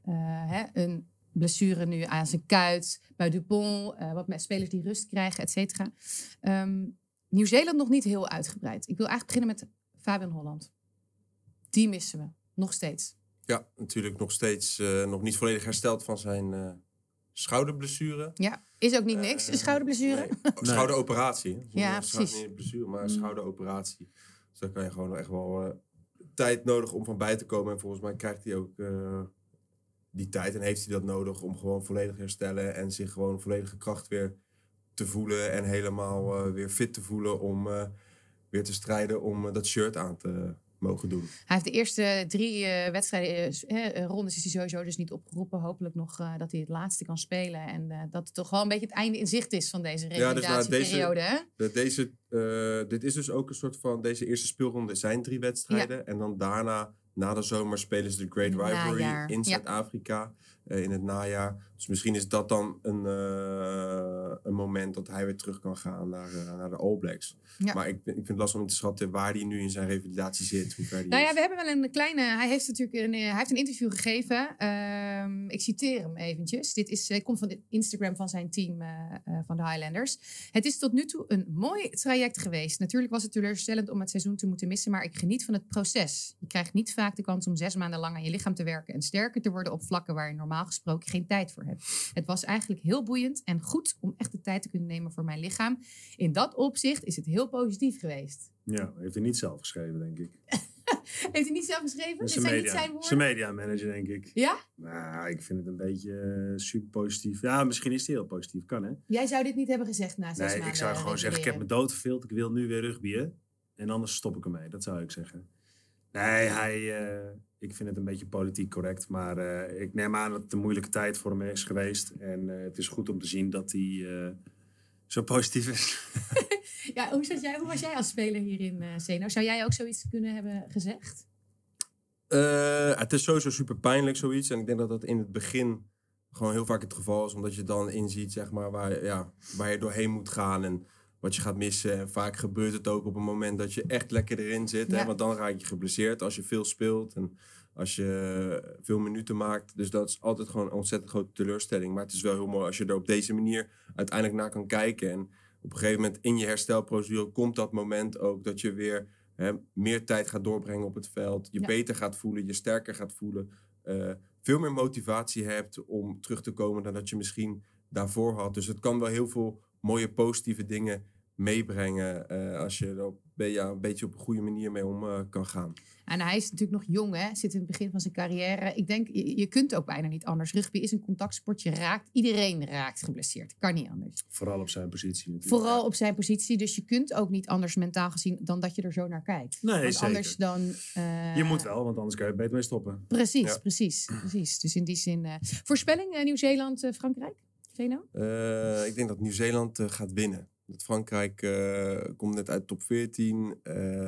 Een blessure nu aan zijn kuit. Bij Dupont. Wat met spelers die rust krijgen, et cetera. Nieuw-Zeeland nog niet heel uitgebreid. Ik wil eigenlijk beginnen met Fabian Holland. Die missen we. Nog steeds. Ja, natuurlijk nog steeds nog niet volledig hersteld van zijn schouderblessure. Ja, is ook niet niks. Een schouderblessure. Nee. Schouderoperatie. Ja, precies. Niet een blessure, maar een schouderoperatie. Dus daar kan je gewoon echt wel tijd nodig om van bij te komen. En volgens mij krijgt hij ook die tijd en heeft hij dat nodig om gewoon volledig te herstellen en zich gewoon volledige kracht weer te voelen en helemaal weer fit te voelen om weer te strijden om dat shirt aan te mogen doen. Hij heeft de eerste 3 wedstrijden, rondes is hij sowieso dus niet opgeroepen. Hopelijk nog dat hij het laatste kan spelen. En dat het toch wel een beetje het einde in zicht is van deze revalidatieperiode. Dit is dus ook een soort van... Deze eerste speelronde zijn 3 wedstrijden. Ja. En dan daarna, na de zomer, spelen ze de Great Rivalry in Zuid-Afrika. In het najaar. Dus misschien is dat dan een moment dat hij weer terug kan gaan naar de All Blacks. Ja. Maar ik vind het lastig om te schatten waar hij nu in zijn revalidatie zit. Hoe ver die Nou ja, is. we hebben wel een kleine... Hij heeft een interview gegeven. Ik citeer hem eventjes. Dit komt van het Instagram van zijn team van de Highlanders. Het is tot nu toe een mooi traject geweest. Natuurlijk was het teleurstellend om het seizoen te moeten missen, maar ik geniet van het proces. Je krijgt niet vaak de kans om 6 maanden lang aan je lichaam te werken en sterker te worden op vlakken waar je normaal gesproken geen tijd voor hebt. Het was eigenlijk heel boeiend en goed om echt de tijd te kunnen nemen voor mijn lichaam. In dat opzicht is het heel positief geweest. Ja, heeft hij niet zelf geschreven, denk ik. Heeft hij niet zelf geschreven? Dit Zijn zijn niet zijn woorden? zijn mediamanager, denk ik. Ja? Nou, ik vind het een beetje super positief. Ja, misschien is hij heel positief. Kan, hè? Jij zou dit niet hebben gezegd na 6 maanden. Nee, ik zou gewoon zeggen, ik heb me doodverveeld. Ik wil nu weer rugbyen. En anders stop ik ermee. Dat zou ik zeggen. Nee, ik vind het een beetje politiek correct. Maar ik neem aan dat het een moeilijke tijd voor hem is geweest. En het is goed om te zien dat hij zo positief is. Ja, hoe was jij als speler hierin, Zeno? Zou jij ook zoiets kunnen hebben gezegd? Het is sowieso super pijnlijk zoiets. En ik denk dat dat in het begin gewoon heel vaak het geval is. Omdat je dan inziet zeg maar, waar je doorheen moet gaan en wat je gaat missen. En vaak gebeurt het ook op een moment dat je echt lekker erin zit. Ja. Hè? Want dan raak je geblesseerd als je veel speelt en als je veel minuten maakt. Dus dat is altijd gewoon een ontzettend grote teleurstelling. Maar het is wel heel mooi als je er op deze manier uiteindelijk naar kan kijken. En op een gegeven moment in je herstelprocedure komt dat moment ook dat je weer meer tijd gaat doorbrengen op het veld. Je beter gaat voelen, je sterker gaat voelen. Veel meer motivatie hebt om terug te komen dan dat je misschien daarvoor had. Dus het kan wel heel veel mooie positieve dingen meebrengen als je er een beetje op een goede manier mee om kan gaan. En hij is natuurlijk nog jong, hè? Zit in het begin van zijn carrière. Ik denk, je kunt ook bijna niet anders. Rugby is een contactsport. Iedereen raakt geblesseerd. Kan niet anders. Vooral op zijn positie natuurlijk. Vooral op zijn positie. Dus je kunt ook niet anders mentaal gezien dan dat je er zo naar kijkt. Nee, want zeker. Anders dan... Je moet wel, want anders kan je er beter mee stoppen. Precies, Ja. precies. Dus in die zin... voorspelling Nieuw-Zeeland, Frankrijk? Zeno? Ik denk dat Nieuw-Zeeland gaat winnen. Dat Frankrijk komt net uit top 14.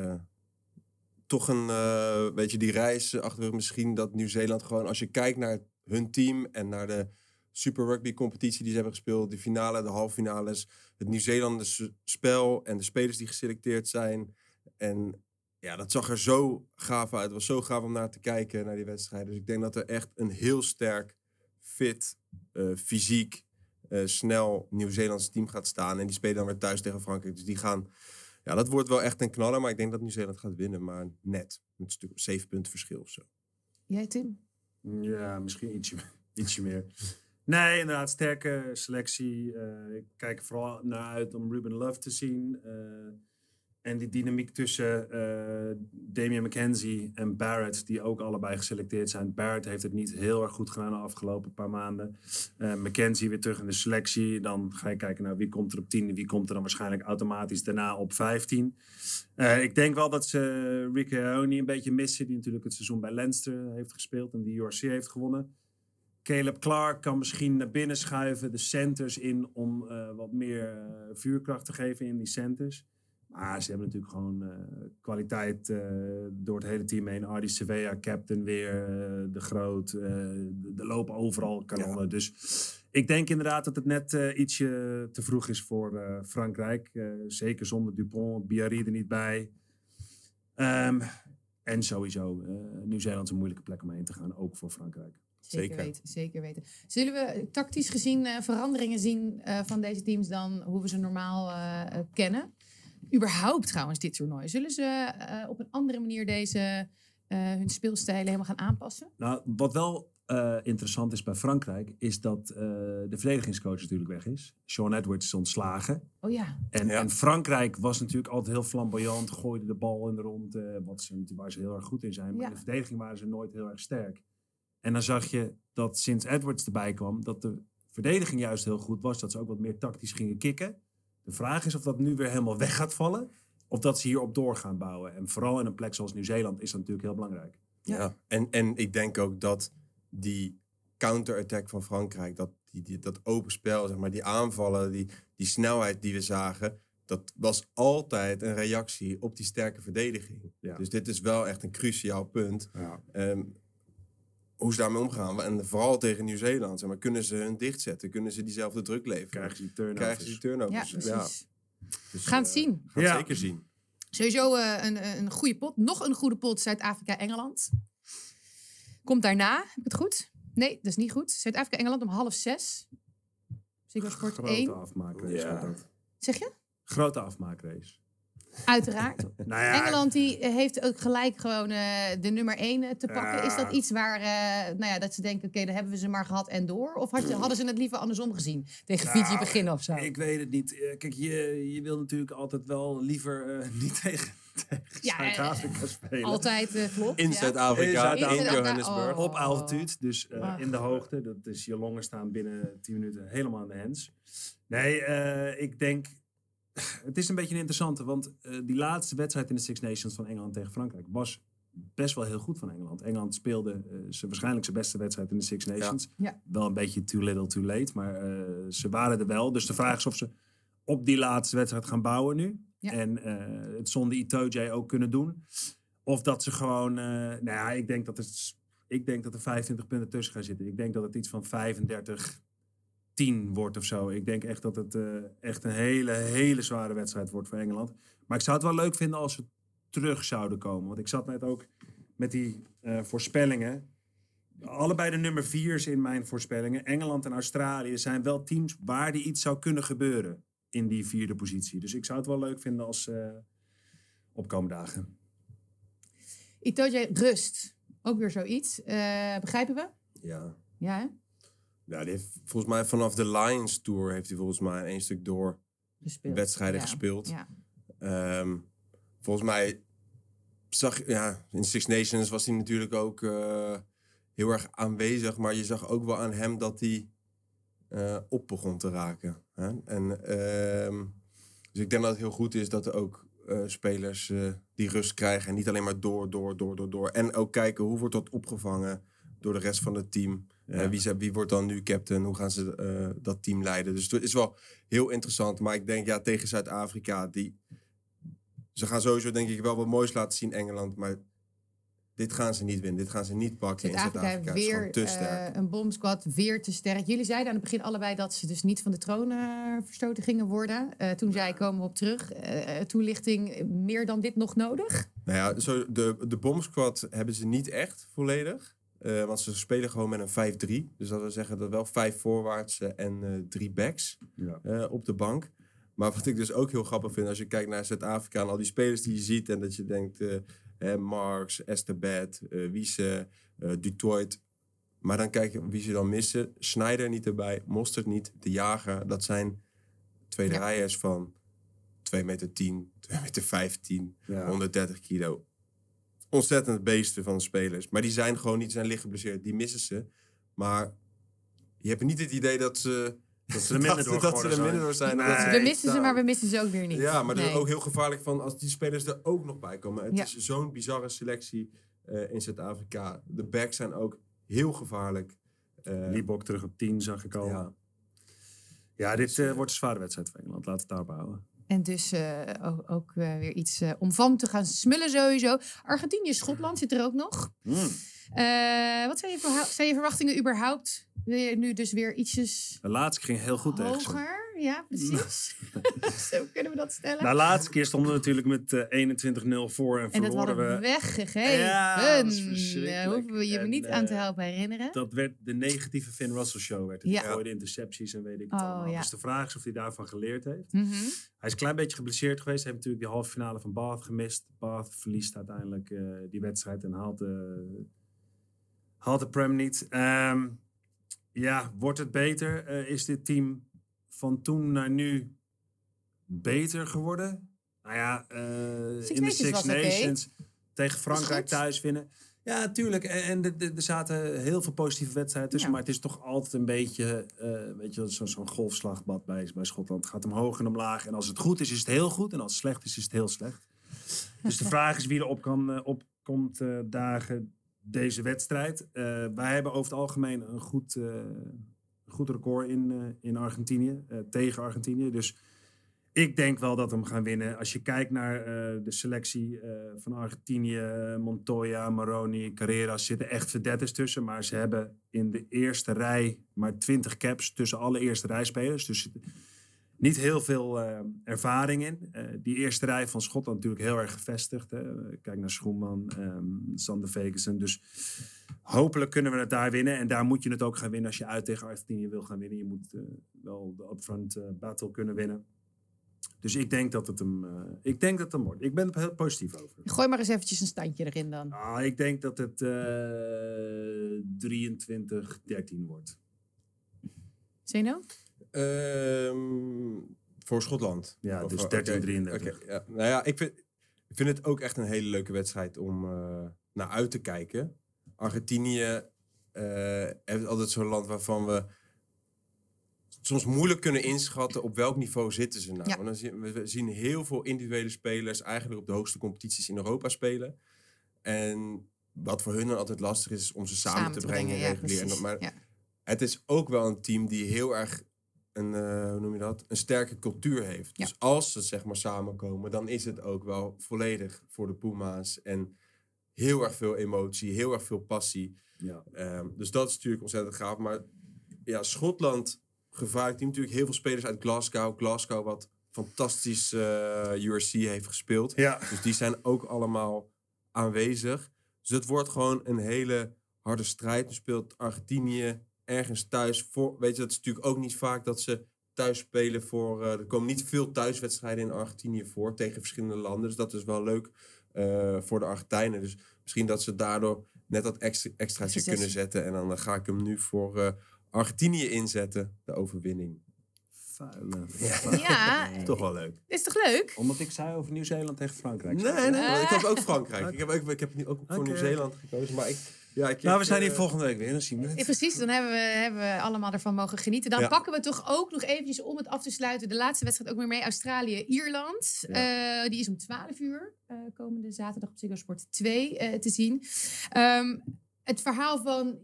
Toch die reis achter misschien dat Nieuw-Zeeland gewoon... Als je kijkt naar hun team en naar de Super Rugby competitie die ze hebben gespeeld... de finale, de halffinales, het Nieuw-Zeelandse spel en de spelers die geselecteerd zijn. En ja, dat zag er zo gaaf uit. Het was zo gaaf om naar te kijken, naar die wedstrijd. Dus ik denk dat er echt een heel sterk, fit, fysiek... snel Nieuw-Zeelandse team gaat staan. En die spelen dan weer thuis tegen Frankrijk. Dus die gaan... Ja, dat wordt wel echt een knaller. Maar ik denk dat Nieuw-Zeeland gaat winnen. Maar net. Met een stuk 7 punten verschil of zo. Jij, Tim? Ja, misschien ietsje meer. Nee, inderdaad, sterke selectie. Ik kijk er vooral naar uit om Ruben Love te zien. En die dynamiek tussen Damian McKenzie en Barrett, die ook allebei geselecteerd zijn. Barrett heeft het niet heel erg goed gedaan de afgelopen paar maanden. McKenzie weer terug in de selectie. Dan ga je kijken naar wie komt er op 10 en wie komt er dan waarschijnlijk automatisch daarna op 15. Ik denk wel dat ze Ricky Aoni een beetje missen, die natuurlijk het seizoen bij Leinster heeft gespeeld en die URC heeft gewonnen. Caleb Clark kan misschien naar binnen schuiven, de centers in om wat meer vuurkracht te geven in die centers. Maar ze hebben natuurlijk gewoon kwaliteit door het hele team heen. Ardi Sevilla, captain weer, de Groot. Er lopen overal kanonnen. Ja. Dus ik denk inderdaad dat het net ietsje te vroeg is voor Frankrijk. Zeker zonder Dupont, Biarri er niet bij. En sowieso, Nieuw-Zeeland is een moeilijke plek om heen te gaan. Ook voor Frankrijk. Zeker weten. Zullen we tactisch gezien veranderingen zien van deze teams dan hoe we ze normaal kennen? Überhaupt trouwens dit toernooi. Zullen ze op een andere manier hun speelstijlen helemaal gaan aanpassen? Nou, wat wel interessant is bij Frankrijk, is dat de verdedigingscoach natuurlijk weg is. Sean Edwards is ontslagen. Oh ja. En Frankrijk was natuurlijk altijd heel flamboyant, gooide de bal in de rond, waar ze heel erg goed in zijn. Maar in de verdediging waren ze nooit heel erg sterk. En dan zag je dat sinds Edwards erbij kwam, dat de verdediging juist heel goed was. Dat ze ook wat meer tactisch gingen kicken. De vraag is of dat nu weer helemaal weg gaat vallen. Of dat ze hierop door gaan bouwen. En vooral in een plek zoals Nieuw-Zeeland is dat natuurlijk heel belangrijk. Ja. En ik denk ook dat die counter-attack van Frankrijk, dat open spel, zeg maar, die aanvallen, die snelheid die we zagen, dat was altijd een reactie op die sterke verdediging. Ja. Dus dit is wel echt een cruciaal punt. Ja. hoe ze daarmee omgaan. En vooral tegen Nieuw-Zeeland. Zeg maar, kunnen ze hun dichtzetten? Kunnen ze diezelfde druk leveren? Krijgen ze die turnovers? Ja, precies. Dus, Gaan het zien. Gaan het zeker zien. Sowieso een goede pot. Nog een goede pot, Zuid-Afrika-Engeland. Komt daarna, heb ik het goed? Nee, dat is niet goed. Zuid-Afrika-Engeland om 5:30. Ziggo Sport 1. Grote afmaakrace. Ja. wordt dat. Zeg je? Grote afmaakrace. Uiteraard. Nou ja, Engeland die heeft ook gelijk gewoon de nummer 1 te pakken. Is dat iets waar dat ze denken, oké, dan hebben we ze maar gehad en door? Of hadden ze het liever andersom gezien? Tegen Fiji beginnen of zo? Ik weet het niet. Kijk, je wil natuurlijk altijd wel liever niet tegen Zuid-Afrika spelen. Altijd klopt. In ja. Zuid-Afrika, In in Zuid-Afrika. Johannesburg. Oh. Op altitude, dus Ach. in de hoogte. Dat is je longen staan binnen 10 minuten helemaal aan de hens. Nee, ik denk... Het is een beetje een interessante, want die laatste wedstrijd in de Six Nations van Engeland tegen Frankrijk was best wel heel goed van Engeland. Engeland speelde waarschijnlijk zijn beste wedstrijd in de Six Nations. Ja. Wel een beetje too little, too late, maar ze waren er wel. Dus de vraag is of ze op die laatste wedstrijd gaan bouwen nu. Ja. En het zonder Itoje ook kunnen doen. Of dat ze gewoon... ik denk dat er 25 punten tussen gaan zitten. Ik denk dat het iets van 35-10 wordt of zo. Ik denk echt dat het echt een hele zware wedstrijd wordt voor Engeland. Maar ik zou het wel leuk vinden als ze terug zouden komen. Want ik zat net ook met die voorspellingen. Allebei de nummer 4's in mijn voorspellingen. Engeland en Australië zijn wel teams waar die iets zou kunnen gebeuren in die 4e positie. Dus ik zou het wel leuk vinden als opkomende dagen. Itoje rust. Ook weer zoiets. Begrijpen we? Ja. Ja, hè? Ja, die heeft volgens mij vanaf de Lions Tour heeft hij volgens mij een stuk door Gespeeld. wedstrijden Ja. gespeeld. Ja. Volgens mij in Six Nations was hij natuurlijk ook heel erg aanwezig. Maar je zag ook wel aan hem dat hij op begon te raken. Hè? En, dus ik denk dat het heel goed is dat er ook spelers die rust krijgen. En niet alleen maar door. En ook kijken hoe wordt dat opgevangen door de rest van het team. Ja. Wie wordt dan nu captain? Hoe gaan ze dat team leiden? Dus het is wel heel interessant. Maar ik denk tegen Zuid-Afrika... Ze gaan sowieso denk ik wel wat moois laten zien Engeland. Maar dit gaan ze niet winnen. Dit gaan ze niet pakken in Zuid-Afrika Zuid-Afrika. Het is gewoon weer te sterk. een bomsquad, weer te sterk. Jullie zeiden aan het begin allebei dat ze dus niet van de troon verstoten gingen worden. Toen zei ik, komen we op terug. Toelichting, meer dan dit nog nodig? Nou ja, de bomsquad hebben ze niet echt volledig. Want ze spelen gewoon met een 5-3. Dus dat wil zeggen dat wel 5 voorwaarts en 3 backs op de bank. Maar wat ik dus ook heel grappig vind, als je kijkt naar Zuid-Afrika en al die spelers die je ziet en dat je denkt, Marks, Esterbet, Wiese, Dutoit. Maar dan kijk je wie ze dan missen. Sneijder niet erbij, Mostert niet, De Jager. Dat zijn tweede rijers van 2,10 meter, 2,15 meter, 130 kilo. Ontzettend beesten van spelers. Maar die zijn gewoon niet, zijn licht geblesseerd. Die missen ze. Maar je hebt niet het idee dat ze... Dat ze er minder door zijn. Nee. We missen ze, maar we missen ze ook weer niet. Ja, maar dat Nee. is ook heel gevaarlijk van als die spelers er ook nog bij komen. Het Ja. is zo'n bizarre selectie in Zuid-Afrika. De backs zijn ook heel gevaarlijk. Liebok terug op 10 zag ik al. Ja. Ja, dit wordt een zware wedstrijd voor Engeland. Laten we het daarop houden. En dus ook weer iets om van te gaan smullen sowieso. Argentinië, Schotland zit er ook nog. Wat zijn je verwachtingen überhaupt? Wil je nu dus weer ietsjes De laatste ging heel goed tegen ze. hoger? Ja, precies. Zo kunnen we dat stellen. De laatste keer stonden we natuurlijk met 21-0 voor en En dat verloren hadden we we. weggegeven. Ja, dat is verschrikkelijk. Daar hoeven we je En, niet aan te helpen herinneren. Dat werd de negatieve Finn Russell show. Werd het. Ja. Die gooide intercepties en weet ik het Oh, allemaal. ja. Dus de vraag is of hij daarvan geleerd heeft. Mhm. Hij is een klein beetje geblesseerd geweest. Hij heeft natuurlijk die halve finale van Bath gemist. Bath verliest uiteindelijk die wedstrijd en haalt de Prem niet. Wordt het beter? Is dit team van toen naar nu beter geworden? Nou ja, in de Nations Six was oké. Nations tegen goed. Frankrijk thuis winnen. Ja, tuurlijk. En er zaten heel veel positieve wedstrijden tussen. Ja. Maar het is toch altijd een beetje zo'n golfslagbad bij Schotland. Het gaat omhoog en omlaag. En als het goed is, is het heel goed. En als het slecht is, is het heel slecht. Dus de vraag is wie er opkomt dagen deze wedstrijd. Wij hebben over het algemeen een goed record in Argentinië. Tegen Argentinië. Dus Ik denk wel dat we hem gaan winnen. Als je kijkt naar de selectie van Argentinië, Montoya, Maroni, Carreras, zitten echt verdetters tussen. Maar ze hebben in de eerste rij maar 20 caps tussen alle eerste rijspelers. Dus niet heel veel ervaring in. Die eerste rij van Schotland natuurlijk heel erg gevestigd. Kijk naar Schoeman, Sander Vegesen. Dus hopelijk kunnen we het daar winnen. En daar moet je het ook gaan winnen als je uit tegen Argentinië wil gaan winnen. Je moet wel de upfront battle kunnen winnen. Dus ik denk dat het hem wordt. Ik ben er heel positief over. Gooi maar eens eventjes een standje erin dan. Ik denk dat het 23-13 wordt. Zeno? Voor Schotland. Ja, Of, dus 13-33. Okay, ja. Nou ja, ik vind het ook echt een hele leuke wedstrijd om naar uit te kijken. Argentinië heeft altijd zo'n land waarvan we soms moeilijk kunnen inschatten op welk niveau zitten ze nou. Ja. Want we zien heel veel individuele spelers eigenlijk op de hoogste competities in Europa spelen. En wat voor hun dan altijd lastig is om ze samen te brengen. Ja, regulier. Maar het is ook wel een team die heel erg een sterke cultuur heeft. Ja. Dus als ze zeg maar samenkomen, dan is het ook wel volledig voor de Puma's. En heel erg veel emotie, heel erg veel passie. Ja. Dus dat is natuurlijk ontzettend gaaf. Maar ja, Schotland, gevaarlijk team. Natuurlijk heel veel spelers uit Glasgow. Glasgow wat fantastisch URC heeft gespeeld. Ja. Dus die zijn ook allemaal aanwezig. Dus het wordt gewoon een hele harde strijd. Nu speelt Argentinië ergens thuis voor. Weet je, dat is natuurlijk ook niet vaak dat ze thuis spelen voor. Er komen niet veel thuiswedstrijden in Argentinië voor tegen verschillende landen. Dus dat is wel leuk voor de Argentijnen. Dus misschien dat ze daardoor net dat extraatje kunnen zetten. En dan ga ik hem nu voor Argentinië inzetten. De overwinning. Vuile. Ja. Toch wel leuk. Is toch leuk? Omdat ik zei over Nieuw-Zeeland tegen Frankrijk. Nee, ik heb ook Frankrijk. Ik heb nu ook voor Nieuw-Zeeland gekozen. Maar we zijn hier volgende week weer. Dan zien we het. Precies, dan hebben we allemaal ervan mogen genieten. Dan pakken we toch ook nog eventjes om het af te sluiten. De laatste wedstrijd ook weer mee. Australië-Ierland. Ja. Die is om 12 uur. Komende zaterdag op Ziggo Sport 2 te zien. Het verhaal van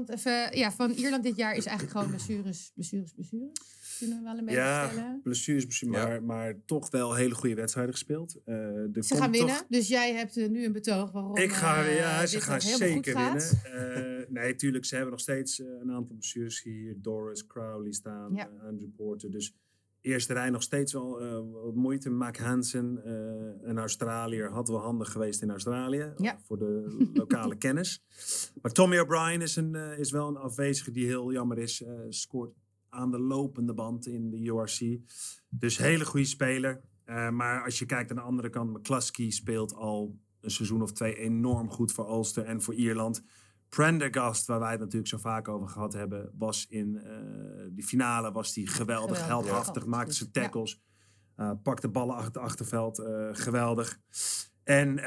Ierland dit jaar is eigenlijk gewoon blessures. Kunnen we wel een beetje stellen. Blessures, maar toch wel hele goede wedstrijden gespeeld. Ze gaan winnen, dus jij hebt nu een betoog waarom ze gaan zeker winnen. Nee, tuurlijk, ze hebben nog steeds een aantal blessures hier. Doris, Crowley staan, Andrew Porter. Dus eerste rij nog steeds wel wat moeite. Mac Hansen, een Australiër, had wel handig geweest in Australië. Voor de lokale kennis. Maar Tommy O'Brien is wel een afwezige die heel jammer is. Scoort aan de lopende band in de URC. Dus hele goede speler. Maar als je kijkt aan de andere kant, McCluskey speelt al een seizoen of 2 enorm goed voor Ulster en voor Ierland. Prendergast, waar wij het natuurlijk zo vaak over gehad hebben, was in die finale was die geweldig heldhaftig, maakte zijn tackles, pakte ballen achter het achterveld, geweldig. En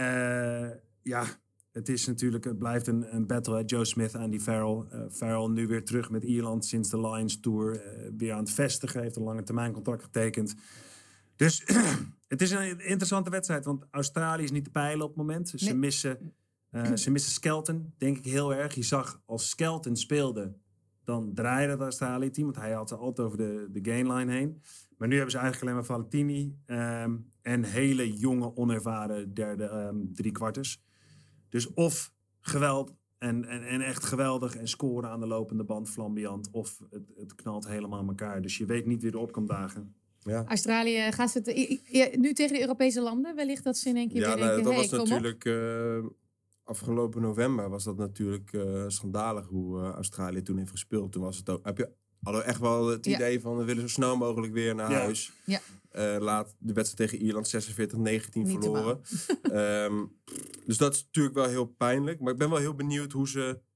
het blijft een battle. Hè? Joe Smith, Andy Farrell. Farrell nu weer terug met Ierland sinds de Lions Tour. Weer aan het vestigen. Heeft een lange termijn contract getekend. Dus het is een interessante wedstrijd. Want Australië is niet te peilen op het moment. Ze missen Skelton, denk ik heel erg. Je zag als Skelton speelde, dan draaide het Australië-team. Want hij had ze altijd over de gainline heen. Maar nu hebben ze eigenlijk alleen maar Valentini. En hele jonge, onervaren derde driekwarters. Dus of geweld en echt geweldig en scoren aan de lopende band, flamboyant. Of het knalt helemaal aan elkaar. Dus je weet niet wie erop kan dagen. Ja. Australië, gaan ze nu tegen de Europese landen? Wellicht dat ze in één keer weer denken, dat was natuurlijk afgelopen november was dat natuurlijk schandalig hoe Australië toen heeft gespeeld. Toen was het ook, hadden we echt wel het idee van we willen zo snel mogelijk weer naar huis. Ja. Laat de wedstrijd tegen Ierland 46-19 verloren. Dus dat is natuurlijk wel heel pijnlijk. Maar ik ben wel heel benieuwd hoe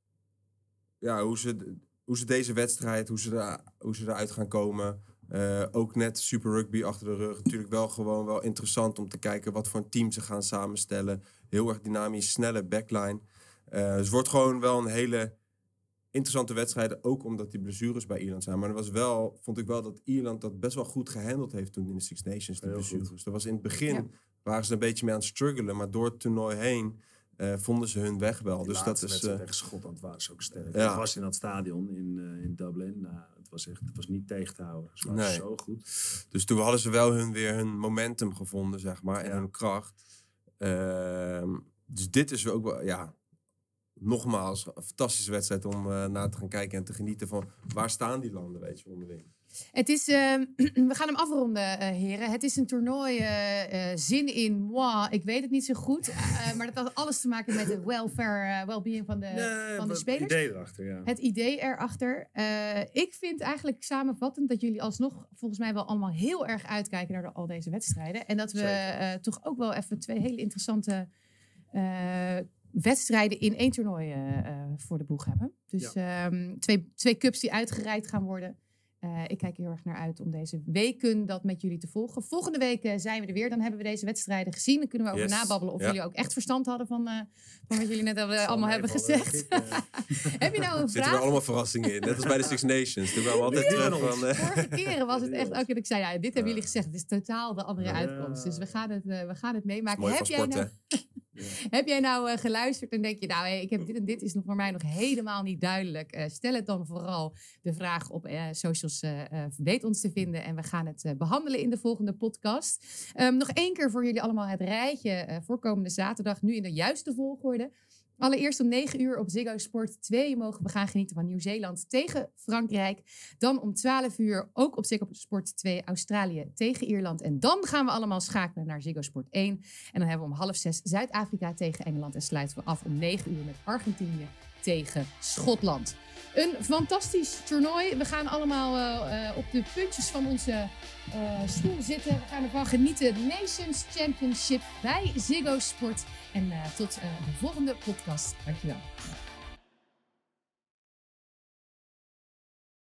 ze deze wedstrijd, hoe ze eruit gaan komen. Ook net Super Rugby achter de rug. Natuurlijk wel interessant om te kijken wat voor een team ze gaan samenstellen. Heel erg dynamisch, snelle backline. Dus het wordt gewoon wel een hele interessante wedstrijden, ook omdat die blessures bij Ierland zijn. Maar vond ik wel dat Ierland dat best wel goed gehandeld heeft toen in de Six Nations, die blessures. Dat was in het begin, waren ze een beetje mee aan het struggelen, maar door het toernooi heen vonden ze hun weg wel. Die dus dat is wedstrijd tegen Schotland waren ze ook sterk. Ja. Ik was in dat stadion in Dublin. het was niet tegen te houden. Ze waren zo goed. Dus toen hadden ze wel weer hun momentum gevonden, zeg maar. En hun kracht. Dus dit is ook wel, nogmaals, een fantastische wedstrijd om naar te gaan kijken en te genieten van waar staan die landen, weet je, onderling. Het is, we gaan hem afronden, heren. Het is een toernooi, zin in, moi, ik weet het niet zo goed. Maar dat had alles te maken met de well-being van de spelers. Het idee erachter, ja. Het idee erachter. Ik vind eigenlijk samenvattend dat jullie alsnog volgens mij wel allemaal heel erg uitkijken naar al deze wedstrijden. En dat we toch ook wel even 2 hele interessante wedstrijden in 1 toernooi voor de boeg hebben. Dus 2 cups die uitgereikt gaan worden. Ik kijk heel erg naar uit om deze weken dat met jullie te volgen. Volgende week zijn we er weer. Dan hebben we deze wedstrijden gezien. Dan kunnen we over nababbelen of jullie ook echt verstand hadden van wat jullie net allemaal hebben gezegd. Heb je nou een vraag? Zitten er allemaal verrassingen in. Net als bij de Six Nations. Toen kwamen we altijd terug van... Vorige keren was het echt ook dat ik zei, dit hebben jullie gezegd. Het is totaal de andere uitkomst. Dus we gaan het meemaken. Mooi van sport, hè? Heb jij nou geluisterd en denk je, nou, ik heb dit en dit is nog voor mij nog helemaal niet duidelijk. Stel het dan vooral de vraag op socials, weet ons te vinden. En we gaan het behandelen in de volgende podcast. Nog 1 keer voor jullie allemaal het rijtje voor komende zaterdag. Nu in de juiste volgorde. Allereerst om 9 uur op Ziggo Sport 2 mogen we gaan genieten van Nieuw-Zeeland tegen Frankrijk. Dan om 12 uur ook op Ziggo Sport 2 Australië tegen Ierland. En dan gaan we allemaal schakelen naar Ziggo Sport 1. En dan hebben we om 5:30 Zuid-Afrika tegen Engeland. En sluiten we af om 9 uur met Argentinië tegen Schotland. Een fantastisch toernooi. We gaan allemaal op de puntjes van onze stoel zitten. We gaan ervan genieten. Nations Championship bij Ziggo Sport. En tot de volgende podcast. Dankjewel.